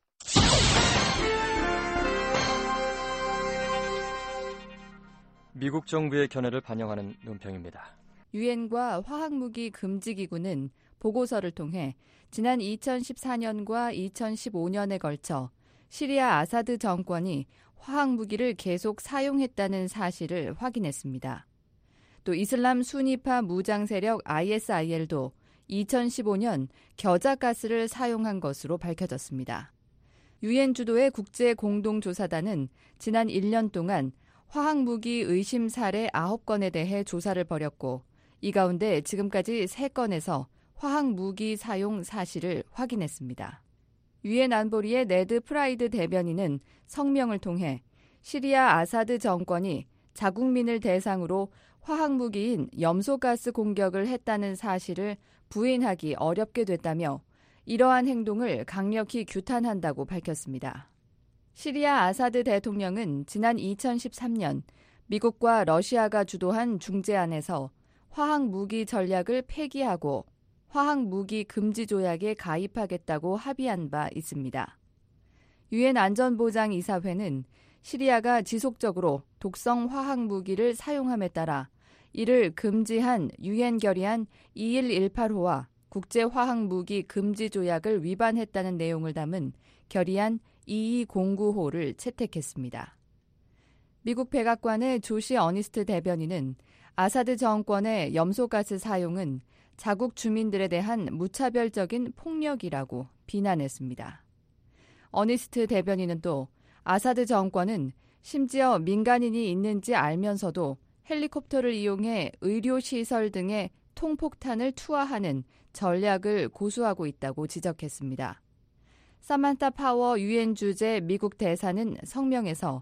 미국 정부의 견해를 반영하는 논평입니다. 유엔과 화학무기 금지기구는 보고서를 통해 지난 이천십사 년과 이천십오 년에 걸쳐 시리아 아사드 정권이 화학무기를 계속 사용했다는 사실을 확인했습니다. 또 이슬람 수니파 무장 세력 아이에스아이엘도 이천십오 년 겨자가스를 사용한 것으로 밝혀졌습니다. 유엔 주도의 국제공동조사단은 지난 일 년 동안 화학무기 의심 사례 아홉 건에 대해 조사를 벌였고 이 가운데 지금까지 세 건에서 화학무기 사용 사실을 확인했습니다. 유엔 안보리의 네드 프라이드 대변인은 성명을 통해 시리아 아사드 정권이 자국민을 대상으로 화학무기인 염소가스 공격을 했다는 사실을 부인하기 어렵게 됐다며 이러한 행동을 강력히 규탄한다고 밝혔습니다. 시리아 아사드 대통령은 지난 이천십삼 년 미국과 러시아가 주도한 중재안에서 화학무기 전략을 폐기하고 화학무기 금지 조약에 가입하겠다고 합의한 바 있습니다. 유엔 안전보장이사회는 시리아가 지속적으로 독성 화학무기를 사용함에 따라 이를 금지한 유엔 결의안 이천백십팔 호와 국제화학무기 금지 조약을 위반했다는 내용을 담은 결의안 이천이백구 호를 채택했습니다. 미국 백악관의 조시 어니스트 대변인은 아사드 정권의 염소가스 사용은 자국 주민들에 대한 무차별적인 폭력이라고 비난했습니다. 어니스트 대변인은 또 아사드 정권은 심지어 민간인이 있는지 알면서도 헬리콥터를 이용해 의료시설 등에 통폭탄을 투하하는 전략을 고수하고 있다고 지적했습니다. 사만타 파워 유엔 주재 미국 대사는 성명에서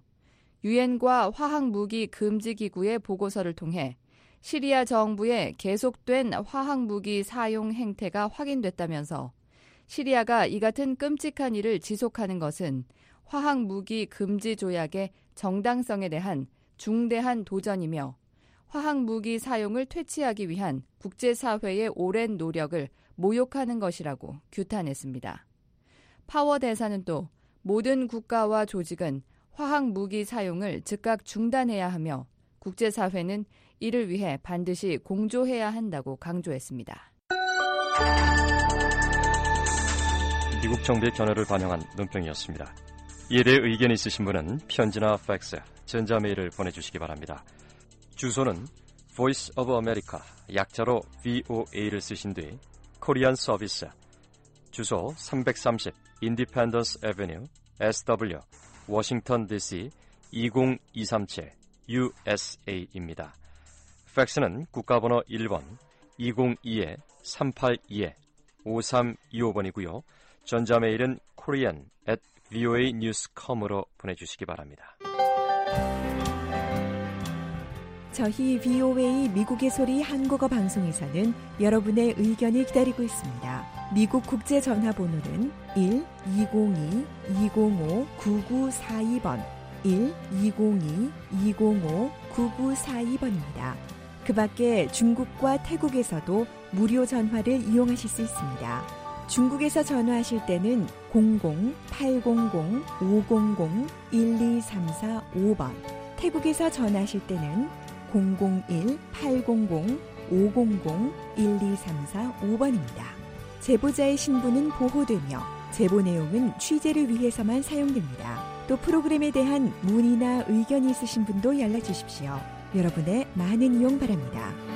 유엔과 화학무기 금지기구의 보고서를 통해 시리아 정부의 계속된 화학무기 사용 행태가 확인됐다면서 시리아가 이 같은 끔찍한 일을 지속하는 것은 화학무기 금지 조약의 정당성에 대한 중대한 도전이며 화학무기 사용을 퇴치하기 위한 국제사회의 오랜 노력을 모욕하는 것이라고 규탄했습니다. 파워 대사는 또 모든 국가와 조직은 화학무기 사용을 즉각 중단해야 하며 국제사회는 이를 위해 반드시 공조해야 한다고 강조했습니다. 미국 정부의 견해를 반영한 논평이었습니다. 이에 대해 의견이 있으신 분은 편지나 팩스, 전자메일을 보내주시기 바랍니다. 주소는 Voice of America, 약자로 브이오에이를 쓰신 뒤 코리안 서비스, 주소 삼백삼십 Independence Avenue, 에스더블유, 워싱턴 디씨 이공이삼칠 유에스에이입니다. 팩스는 국가번호 일 번 이공이 삼팔이 오삼이오 번이고요. 전자메일은 korean at 브이오에이 뉴스 닷컴으로 보내주시기 바랍니다. 저희 브이오에이 미국의 소리 한국어 방송에서는 여러분의 의견을 기다리고 있습니다. 미국 국제전화번호는 일 이공이 이공오 구구사이 번, 일 이공이 이공오 구구사이 번입니다. 그 밖에 중국과 태국에서도 무료 전화를 이용하실 수 있습니다. 중국에서 전화하실 때는 공공 팔공공 오공공 일이삼사오 번, 태국에서 전화하실 때는 공공일 팔공공 오공공 일이삼사오 번입니다. 제보자의 신분은 보호되며 제보 내용은 취재를 위해서만 사용됩니다. 또 프로그램에 대한 문의나 의견이 있으신 분도 연락 주십시오. 여러분의 많은 이용 바랍니다.